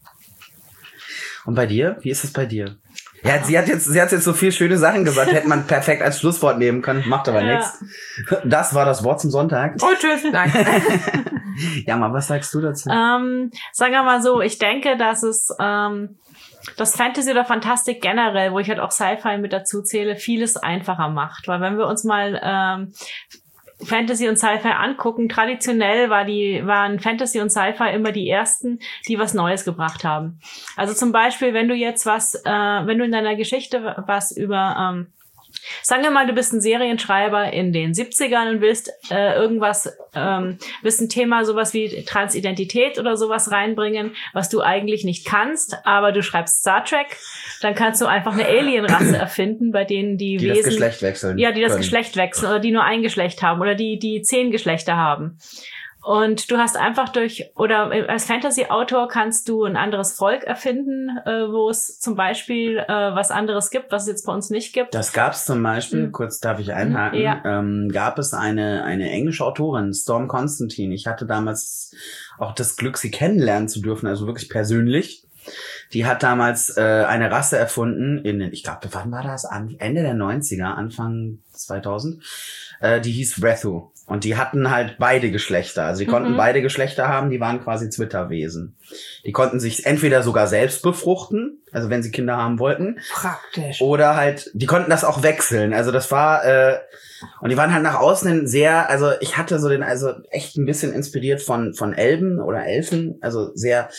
Und bei dir? Wie ist es bei dir? Ja, sie hat jetzt, sie hat jetzt so viele schöne Sachen gesagt, hätte man perfekt als Schlusswort nehmen können, macht aber ja. nichts. Das war das Wort zum Sonntag. Oh, tschüss. Nein. Ja, mal, was sagst du dazu? Ähm, sagen wir mal so, ich denke, dass es, ähm, das Fantasy oder Fantastik generell, wo ich halt auch Sci-Fi mit dazu zähle, vieles einfacher macht. Weil wenn wir uns mal, ähm, Fantasy und Sci-Fi angucken, traditionell war die, waren Fantasy und Sci-Fi immer die ersten, die was Neues gebracht haben. Also zum Beispiel, wenn du jetzt was, äh, wenn du in deiner Geschichte was über, ähm, sagen wir mal, du bist ein Serienschreiber in den siebzigern und willst äh, irgendwas, ähm, willst ein Thema sowas wie Transidentität oder sowas reinbringen, was du eigentlich nicht kannst, aber du schreibst Star Trek, dann kannst du einfach eine Alienrasse erfinden, bei denen die, die Wesen... das Geschlecht wechseln Ja, die das können. Geschlecht wechseln oder die nur ein Geschlecht haben oder die, die zehn Geschlechter haben. Und du hast einfach durch, oder als Fantasy-Autor kannst du ein anderes Volk erfinden, äh, wo es zum Beispiel äh, was anderes gibt, was es jetzt bei uns nicht gibt. Das gab es zum Beispiel, mhm. kurz darf ich einhaken, ja. ähm, gab es eine eine englische Autorin, Storm Constantine. Ich hatte damals auch das Glück, sie kennenlernen zu dürfen, also wirklich persönlich. Die hat damals äh, eine Rasse erfunden, in den, ich glaube, wann war das? An, Ende der neunziger, Anfang zweitausend. Äh, die hieß Rethu. Und die hatten halt beide Geschlechter. Also die mhm. konnten beide Geschlechter haben, die waren quasi Zwitterwesen. Die konnten sich entweder sogar selbst befruchten, also wenn sie Kinder haben wollten. Praktisch. Oder halt, die konnten das auch wechseln. Also das war, äh, und die waren halt nach außen hin sehr, also ich hatte so den, also echt ein bisschen inspiriert von von Elben oder Elfen, also sehr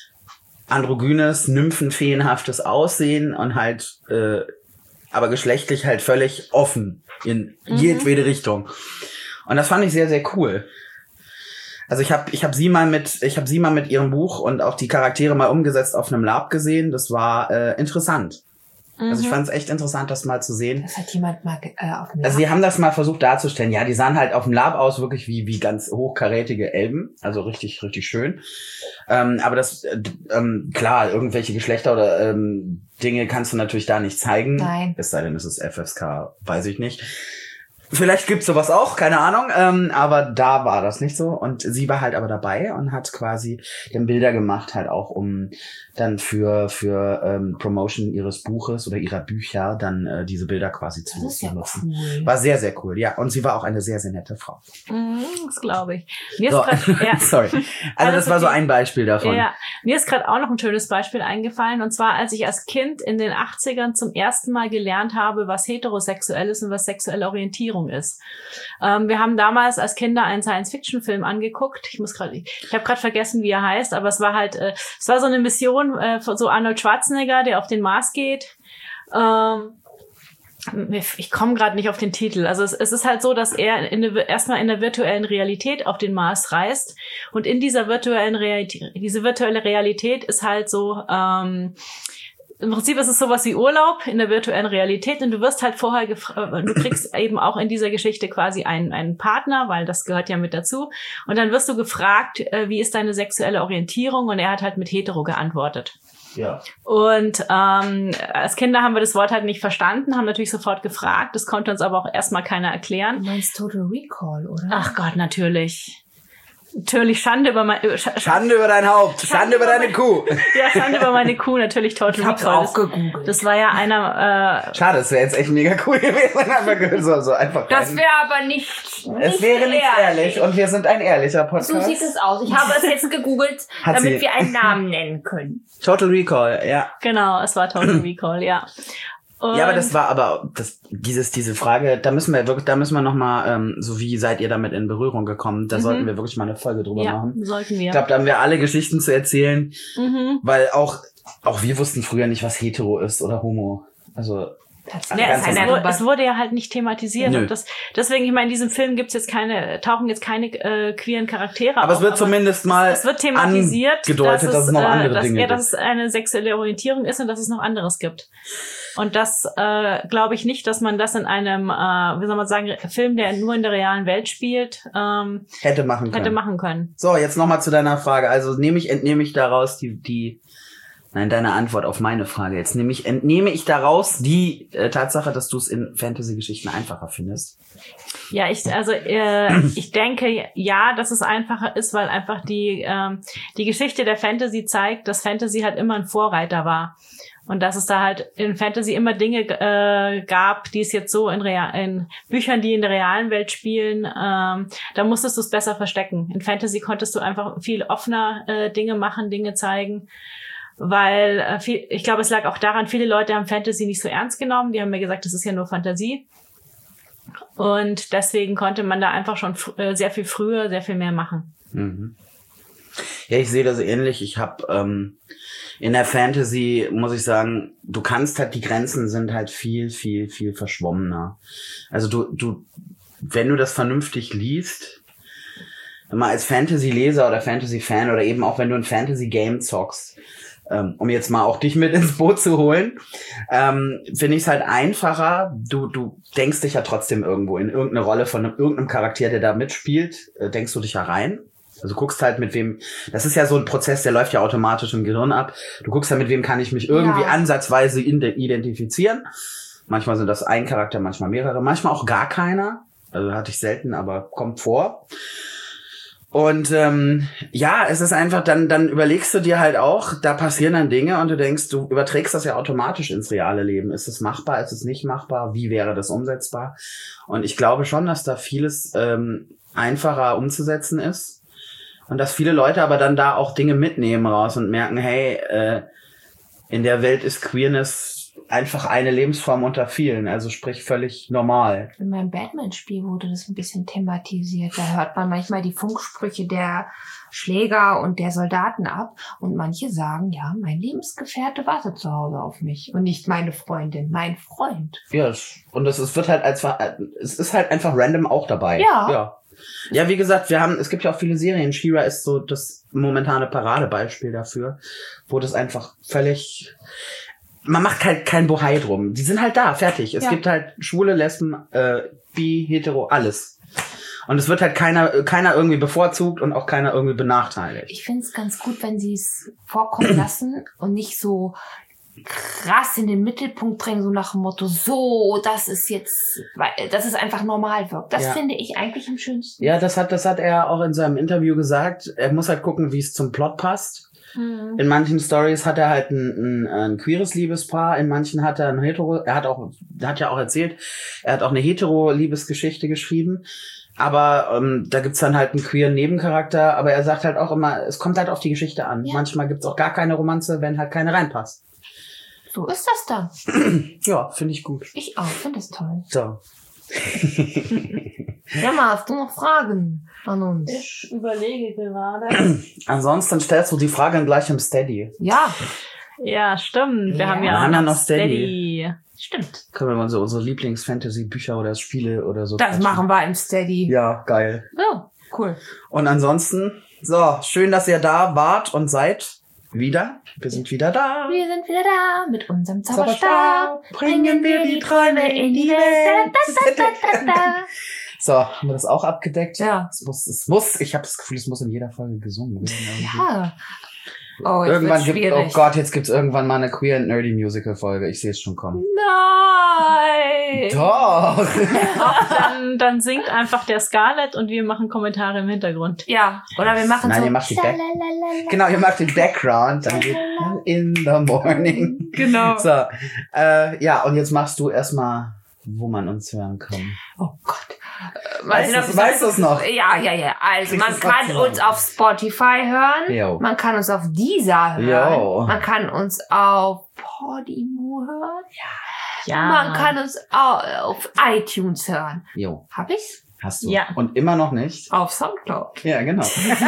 androgynes, nymphenfeenhaftes Aussehen und halt, äh, aber geschlechtlich halt völlig offen in mhm. jedwede Richtung. Und das fand ich sehr, sehr cool. Also ich habe ich hab sie mal mit ich habe sie mal mit ihrem Buch und auch die Charaktere mal umgesetzt auf einem Lab gesehen. Das war äh, interessant. Mhm. Also ich fand es echt interessant, das mal zu sehen. Das hat jemand mal äh, auf dem Lab. Also sie haben das mal versucht darzustellen. Ja, die sahen halt auf dem Lab aus wirklich wie wie ganz hochkarätige Elben. Also richtig, richtig schön. Ähm, aber das, äh, ähm, klar, irgendwelche Geschlechter oder ähm, Dinge kannst du natürlich da nicht zeigen. Nein. Es sei denn, es ist F S K, weiß ich nicht. Vielleicht gibt's sowas auch, keine Ahnung, ähm, aber da war das nicht so. Und sie war halt aber dabei und hat quasi dann Bilder gemacht, halt auch um dann für für ähm, Promotion ihres Buches oder ihrer Bücher dann äh, diese Bilder quasi zu nutzen. Cool. War sehr, sehr cool, ja. Und sie war auch eine sehr, sehr nette Frau. Mm, das glaube ich. Mir so. ist grad, ja. Sorry. Also das war so ein Beispiel davon. Ja, mir ist gerade auch noch ein schönes Beispiel eingefallen. Und zwar, als ich als Kind in den achtzigern zum ersten Mal gelernt habe, was heterosexuell ist und was sexuelle Orientierung ist. Ähm, wir haben damals als Kinder einen Science-Fiction-Film angeguckt. Ich muss gerade, ich habe gerade vergessen, wie er heißt, aber es war halt, äh, es war so eine Mission äh, von so Arnold Schwarzenegger, der auf den Mars geht. Ähm, ich komme gerade nicht auf den Titel. Also es, es ist halt so, dass er in eine, erstmal in der virtuellen Realität auf den Mars reist und in dieser virtuellen Realität, diese virtuelle Realität ist halt so, ähm, im Prinzip ist es sowas wie Urlaub in der virtuellen Realität und du wirst halt vorher gefragt, du kriegst eben auch in dieser Geschichte quasi einen, einen Partner, weil das gehört ja mit dazu. Und dann wirst du gefragt, äh, wie ist deine sexuelle Orientierung? Und er hat halt mit hetero geantwortet. Ja. Und ähm, als Kinder haben wir das Wort halt nicht verstanden, haben natürlich sofort gefragt. Das konnte uns aber auch erstmal keiner erklären. Du meinst Total Recall, oder? Ach Gott, natürlich. Natürlich Schande über mein Sch Schande über dein Haupt, Schande, Schande über deine Kuh. Ja, Schande über meine Kuh, natürlich Total Recall. Ich hab's auch gegoogelt. Das war ja einer. Äh, Schade, das wäre jetzt echt mega cool gewesen, aber so, so einfach. Das wäre aber nicht. Es wäre nicht ehrlich und wir sind ein ehrlicher Podcast. So sieht es aus. Ich habe es jetzt gegoogelt, Hat damit wir einen Namen nennen können. Total Recall, ja. Genau, es war Total Recall, ja. Und ja, aber das war aber das dieses diese Frage, da müssen wir wirklich, da müssen wir noch mal, ähm, so wie seid ihr damit in Berührung gekommen? Da mhm. sollten wir wirklich mal eine Folge drüber ja, machen. Sollten wir. Ich glaube, da haben wir alle Geschichten zu erzählen, mhm. weil auch auch wir wussten früher nicht, was hetero ist oder homo. Also ja, es, es, wurde, es wurde ja halt nicht thematisiert. Und das, deswegen, ich meine, in diesem Film gibt's jetzt keine, tauchen jetzt keine äh, queeren Charaktere aber auf. Es wird aber zumindest mal es, es wird thematisiert, angedeutet, dass es, dass es noch andere äh, dass, Dinge ja, gibt. dass es eine sexuelle Orientierung ist und dass es noch anderes gibt. Und das äh, glaube ich nicht, dass man das in einem, äh, wie soll man sagen, Film, der nur in der realen Welt spielt, ähm, hätte machen können. Hätte machen können. So, jetzt nochmal zu deiner Frage. Also nehme ich, entnehme ich daraus die, die Nein, deine Antwort auf meine Frage jetzt. Nämlich entnehme ich daraus die äh, Tatsache, dass du es in Fantasy-Geschichten einfacher findest? Ja, ich also äh, ich denke ja, dass es einfacher ist, weil einfach die ähm, die Geschichte der Fantasy zeigt, dass Fantasy halt immer ein Vorreiter war und dass es da halt in Fantasy immer Dinge äh, gab, die es jetzt so in, Real in Büchern, die in der realen Welt spielen, ähm, da musstest du es besser verstecken. In Fantasy konntest du einfach viel offener äh, Dinge machen, Dinge zeigen. Weil äh, viel, ich glaube, es lag auch daran, viele Leute haben Fantasy nicht so ernst genommen. Die haben mir gesagt, das ist ja nur Fantasie. Und deswegen konnte man da einfach schon äh, sehr viel früher, sehr viel mehr machen. Mhm. Ja, ich sehe das ähnlich. Ich habe ähm, in der Fantasy, muss ich sagen, du kannst halt, die Grenzen sind halt viel, viel, viel verschwommener. Also du, du, wenn du das vernünftig liest, immer als Fantasy-Leser oder Fantasy-Fan oder eben auch wenn du ein Fantasy-Game zockst, Um, um jetzt mal auch dich mit ins Boot zu holen, ähm, finde ich es halt einfacher. Du du denkst dich ja trotzdem irgendwo in irgendeine Rolle von einem, irgendeinem Charakter, der da mitspielt, äh, denkst du dich ja rein. Also du guckst halt mit wem, das ist ja so ein Prozess, der läuft ja automatisch im Gehirn ab. Du guckst halt, mit wem kann ich mich irgendwie ja. ansatzweise identifizieren. Manchmal sind das ein Charakter, manchmal mehrere, manchmal auch gar keiner. Also hatte ich selten, aber kommt vor. Und ähm, ja, es ist einfach, dann dann überlegst du dir halt auch, da passieren dann Dinge und du denkst, du überträgst das ja automatisch ins reale Leben. Ist es machbar, ist es nicht machbar? Wie wäre das umsetzbar? Und ich glaube schon, dass da vieles ähm, einfacher umzusetzen ist. Und dass viele Leute aber dann da auch Dinge mitnehmen raus und merken, hey, äh, in der Welt ist Queerness einfach eine Lebensform unter vielen, also sprich völlig normal. In meinem Batman-Spiel wurde das ein bisschen thematisiert. Da hört man manchmal die Funksprüche der Schläger und der Soldaten ab und manche sagen, ja, mein Lebensgefährte wartet zu Hause auf mich und nicht meine Freundin, mein Freund. Ja, und es wird halt als, es ist halt einfach random auch dabei. Ja. Ja. Ja, wie gesagt, wir haben, es gibt ja auch viele Serien. She-Ra ist so das momentane Paradebeispiel dafür, wo das einfach völlig, man macht halt kein Bohai drum. Die sind halt da, fertig. Es ja. gibt halt Schwule, Lesben, äh, Bi, Hetero, alles. Und es wird halt keiner, keiner irgendwie bevorzugt und auch keiner irgendwie benachteiligt. Ich finde es ganz gut, wenn sie es vorkommen lassen und nicht so krass in den Mittelpunkt bringen, so nach dem Motto, so, das ist jetzt, dass es einfach normal wirkt. Das ja. finde ich eigentlich am schönsten. Ja, das hat, das hat er auch in seinem Interview gesagt. Er muss halt gucken, wie es zum Plot passt. Mhm. In manchen Stories hat er halt ein, ein, ein queeres Liebespaar, in manchen hat er ein hetero, er hat auch, er hat ja auch erzählt, er hat auch eine hetero-Liebesgeschichte geschrieben. Aber ähm, da gibt's dann halt einen queeren Nebencharakter, aber er sagt halt auch immer, es kommt halt auf die Geschichte an. Ja. Manchmal gibt's auch gar keine Romanze, wenn halt keine reinpasst. So ist das dann. Ja, finde ich gut. Ich auch, finde das toll. So. Jammer, hast du noch Fragen an uns? Ich überlege gerade. Ansonsten stellst du die Frage gleich im Steady. Ja. Ja, stimmt. Wir ja. haben ja Wir auch haben ja noch noch Steady. Steady. Stimmt. Können wir mal so unsere Lieblings-Fantasy-Bücher oder Spiele oder so Das quatschen. machen wir im Steady. Ja, geil. Ja, cool. Und ansonsten, so, schön, dass ihr da wart und seid. Wieder. Wir sind wieder da. Wir sind wieder da mit unserem Zauberstab. Bringen wir die Träume in die Welt. Da, da, da, da, da. So, haben wir das auch abgedeckt? Ja. Es muss, es muss, ich habe das Gefühl, es muss in jeder Folge gesungen werden. Ja. Oh, jetzt irgendwann gibt, oh Gott, jetzt gibt's irgendwann mal eine Queer and Nerdy Musical Folge. Ich sehe es schon kommen. Nein! Doch! dann, dann singt einfach der Scarlett und wir machen Kommentare im Hintergrund. Ja, oder wir machen Nein, so. ihr macht die Back genau, ihr macht den Background. Dann geht in the morning. Genau. So, äh, ja, und jetzt machst du erstmal, wo man uns hören kann. Oh Gott. Weißt du es weißt du's noch? Ja, ja, ja. Also man kann uns auf Spotify hören. Jo. Man kann uns auf Deezer hören. Jo. Man kann uns auf Podimo hören. Ja. Ja. Man kann uns auf iTunes hören. Jo. Hab ich's? Hast du. Ja. Und immer noch nicht? Auf Soundcloud. Ja, genau.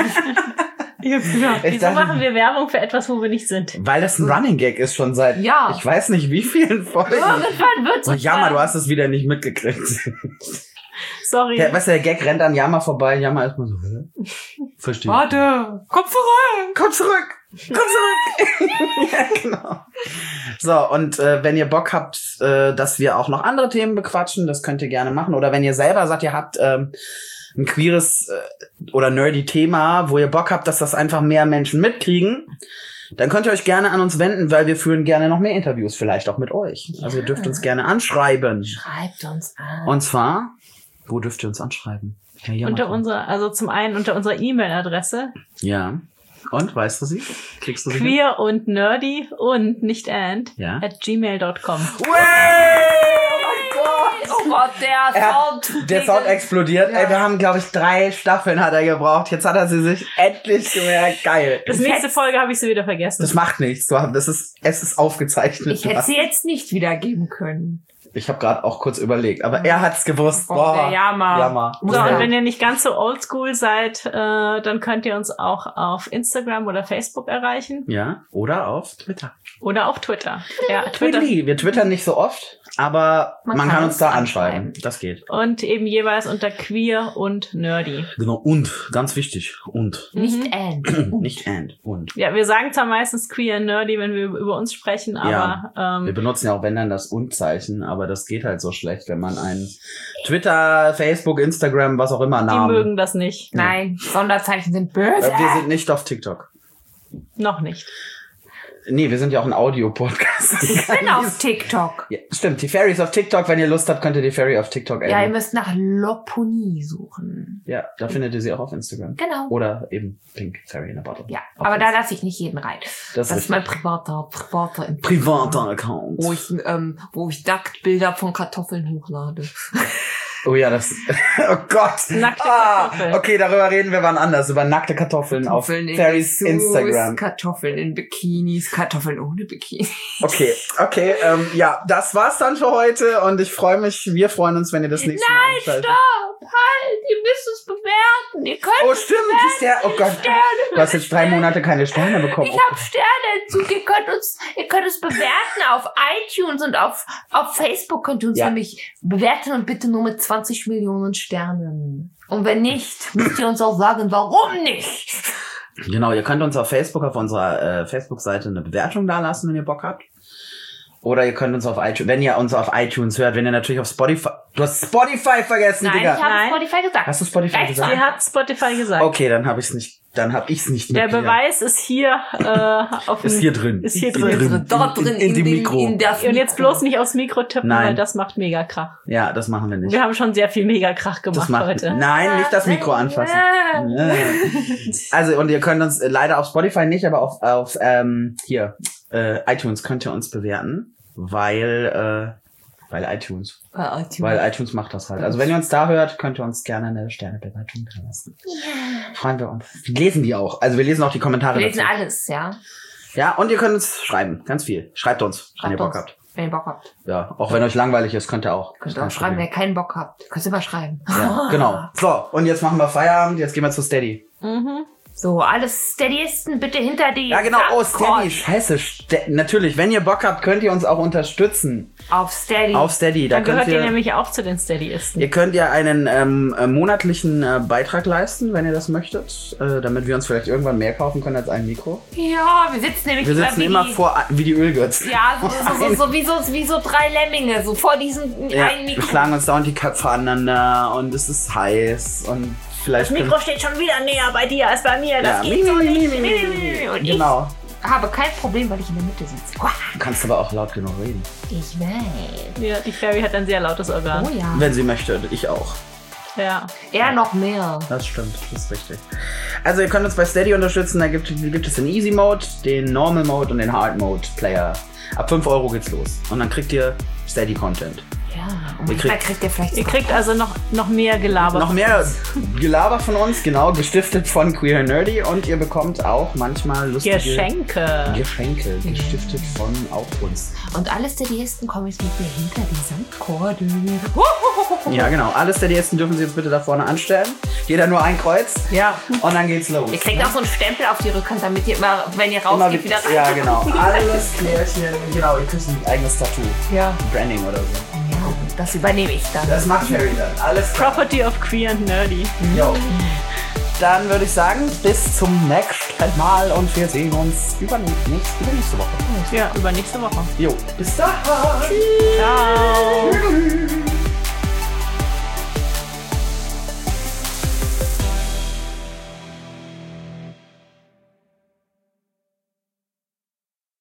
Ja. Wieso dachte, machen wir Werbung für etwas, wo wir nicht sind? weil das ein Running Gag ist schon seit, Ja. ich weiß nicht wie vielen Folgen. Irgendwann wird's. Oh, Jammer, du hast es wieder nicht mitgekriegt. Sorry. Der, weißt du, der Gag rennt an Jammer vorbei, Jammer ist mal so, hä? Verstehe. Warte, komm zurück. Komm zurück! Komm zurück! Ja, genau. So, und äh, wenn ihr Bock habt, äh, dass wir auch noch andere Themen bequatschen, das könnt ihr gerne machen. Oder wenn ihr selber sagt, ihr habt ähm, ein queeres äh, oder nerdy Thema, wo ihr Bock habt, dass das einfach mehr Menschen mitkriegen, dann könnt ihr euch gerne an uns wenden, weil wir führen gerne noch mehr Interviews, vielleicht auch mit euch. Also ihr dürft uns gerne anschreiben. Schreibt uns an. Und zwar, wo dürft ihr uns anschreiben? Herr Jammer. Unter unserer, also zum einen unter unserer E-Mail-Adresse. Ja. Und, weißt du sie? Kriegst du sie? Queer und nerdy und nicht and Ja. at gmail dot com. Oh Gott, der Er, Sound. der Sound explodiert. Ja. Ey, wir haben, glaube ich, drei Staffeln hat er gebraucht. Jetzt hat er sie sich endlich gemerkt. Geil. Das nächste Folge habe ich sie wieder vergessen. Das macht nichts. Du hast- Das ist, es ist aufgezeichnet. Ich hätte sie jetzt nicht wiedergeben können. Ich habe gerade auch kurz überlegt, aber er hat's gewusst. Oh, Boah, der Jammer. Jammer. So, Ja. und wenn ihr nicht ganz so oldschool seid, äh, dann könnt ihr uns auch auf Instagram oder Facebook erreichen. Ja, oder auf Twitter. Oder auf Twitter. Ja, Twitter. Twitter. Wir twittern nicht so oft, aber man, Man kann, kann uns uns da anschreiben. anschreiben. Das geht. Und eben jeweils unter queer und nerdy. Genau. Und, ganz wichtig. Und. Nicht and. Nicht and. Und. Ja, wir sagen zwar meistens queer und nerdy, wenn wir über uns sprechen, aber Ja. Wir ähm, benutzen ja auch, wenn dann, das Und-Zeichen, aber aber das geht halt so schlecht, wenn man einen Twitter, Facebook, Instagram, was auch immer Die Namen... mögen das nicht. Nein, Sonderzeichen sind böse. Wir sind nicht auf TikTok. Noch nicht. Nee, wir sind ja auch ein Audio-Podcast. Ich bin auf TikTok. Ja, stimmt, die Fairies auf TikTok. Wenn ihr Lust habt, könnt ihr die Fairy auf TikTok Ja, ihr adden. müsst nach Loponie suchen. Ja, da findet ihr sie auch auf Instagram. Genau. Oder eben Pink Fairy in a Bottle. Ja, Auf aber da Insta. lasse ich nicht jeden rein. Das Das, ist ist mein privater, privater Privater Account. Wo ich, ähm, wo ich Nacktbilder von Kartoffeln hochlade. Oh ja, das... Oh Gott. Nackte Ah, Kartoffeln. okay, darüber reden wir wann anders. Über nackte Kartoffeln, Kartoffeln auf in Fairies Sauce, Instagram. Kartoffeln in Bikinis, Kartoffeln ohne Bikini. Okay, okay, ähm, ja, das war's dann für heute und ich freue mich, wir freuen uns, wenn ihr das nächste Mal einschaltet. Stopp! Halt! Ihr müsst es bewerten. Ihr könnt Oh, stimmt, das ist der, oh Gott, Sterne. du hast jetzt drei Monate keine Sterne bekommen. Ich habe Sternenentzug. Ihr könnt uns, ihr könnt es bewerten auf iTunes und auf, auf Facebook könnt ihr uns Ja. nämlich bewerten und bitte nur mit zwanzig Millionen Sternen. Und wenn nicht, müsst ihr uns auch sagen, warum nicht? Genau, ihr könnt uns auf Facebook, auf unserer äh, Facebook-Seite eine Bewertung dalassen, wenn ihr Bock habt. Oder ihr könnt uns auf iTunes, wenn ihr uns auf iTunes hört, wenn ihr natürlich auf Spotify... Du hast Spotify vergessen, Nein, Digga. ich habe Nein. Spotify gesagt. Hast du Spotify Rechts gesagt? Sie hat Spotify gesagt. Okay, dann habe ich's nicht, dann habe ich's nicht Der mit dir. Beweis ist hier äh, auf Ist dem- hier drin. Ist hier Ist drin. drin. Dort In- drin in- in dem dem- Mikro. in das Und jetzt Mikro. bloß nicht aufs Mikro tippen, Nein. weil das macht mega Krach. Ja, das machen wir nicht. Wir haben schon sehr viel mega Krach gemacht Das macht, heute. nein, nicht das Mikro anfassen. Ja. Also, und ihr könnt uns äh, leider auf Spotify nicht, aber auf, auf ähm, hier, äh, iTunes könnt ihr uns bewerten, weil, äh, weil iTunes. Bei iTunes. Weil iTunes macht das halt. Also wenn ihr uns da hört, könnt ihr uns gerne eine Sternebewertung da lassen. Freuen wir uns. Wir lesen die auch. Also wir lesen auch die Kommentare Wir lesen dazu. alles, ja. Ja, und ihr könnt uns schreiben. Ganz viel. Schreibt uns, wenn ihr Schreibt Bock uns, habt. wenn ihr Bock habt. Ja, auch wenn euch langweilig ist, könnt ihr auch. Könnt Ist ihr auch kein schreiben, wenn Problem. ihr keinen Bock habt. Könnt ihr immer schreiben. Ja, genau. So, und jetzt machen wir Feierabend. Jetzt gehen wir zu Steady. Mhm. So, alles Steadyisten bitte hinter die Ja, genau. Oh, Subcord. Steady. Scheiße. Ste Natürlich, wenn ihr Bock habt, könnt ihr uns auch unterstützen. Auf Steady. Auf Steady. Da Dann könnt gehört ihr ihr, nämlich auch zu den Steadyisten. ihr könnt ja einen ähm, äh, monatlichen äh, Beitrag leisten, wenn ihr das möchtet, äh, damit wir uns vielleicht irgendwann mehr kaufen können als ein Mikro. Ja, wir sitzen nämlich Wir immer sitzen wie immer die, vor, wie die Ölgötzen. Ja, so, so, so, so, wie, so, wie so drei Lemminge, so vor diesem Ja, einen wir Mikro. schlagen uns dauernd die Köpfe aneinander und es ist heiß und vielleicht... Das Mikro steht schon wieder näher bei dir als bei mir. Das Ja, geht so mi, mi, nicht. mi, mi, mi, mi. Und Genau. ich habe kein Problem, weil ich in der Mitte sitze. Uah, Du kannst aber auch laut genug reden. ich weiß. Ja, die Fairy hat ein sehr lautes Organ. Oh ja. Wenn sie möchte, ich auch. Ja. Er noch mehr. Das stimmt, das ist richtig. Also ihr könnt uns bei Steady unterstützen, da gibt, gibt es den Easy Mode, den Normal Mode und den Hard Mode Player. Ab fünf Euro geht's los. Und dann kriegt ihr Steady Content. Ja, und Ihr manchmal kriegt- kriegt er vielleicht Ihr sogar- kriegt also noch, noch mehr Gelaber. Noch mehr Gelaber von uns, genau, gestiftet von Queer Nerdy und ihr bekommt auch manchmal lustige Geschenke. Geschenke, gestiftet von auch uns. Und alle Steadyisten kommen jetzt mit mir hinter die Sandkordel. Ja, genau. Alle Steadyisten dürfen sie jetzt bitte da vorne anstellen. Jeder nur ein Kreuz. Ja. Und dann geht's los. Ihr kriegt auch so einen Stempel auf die Rückhand, damit ihr immer, wenn ihr Immer rausgeht, wieder rein. Ja, genau. Alles Klärchen. Genau, ihr kriegt ein eigenes Tattoo. Ja. Branding oder so. Ja, das übernehme ich dann. Das macht Fairy dann. Alles klar. Property of Queer and Nerdy. Jo. Dann würde ich sagen, bis zum nächsten Mal und wir sehen uns übernächste, übernächste Woche. Ja, übernächste Woche. Jo, bis dahin. Ciao. Tschüss.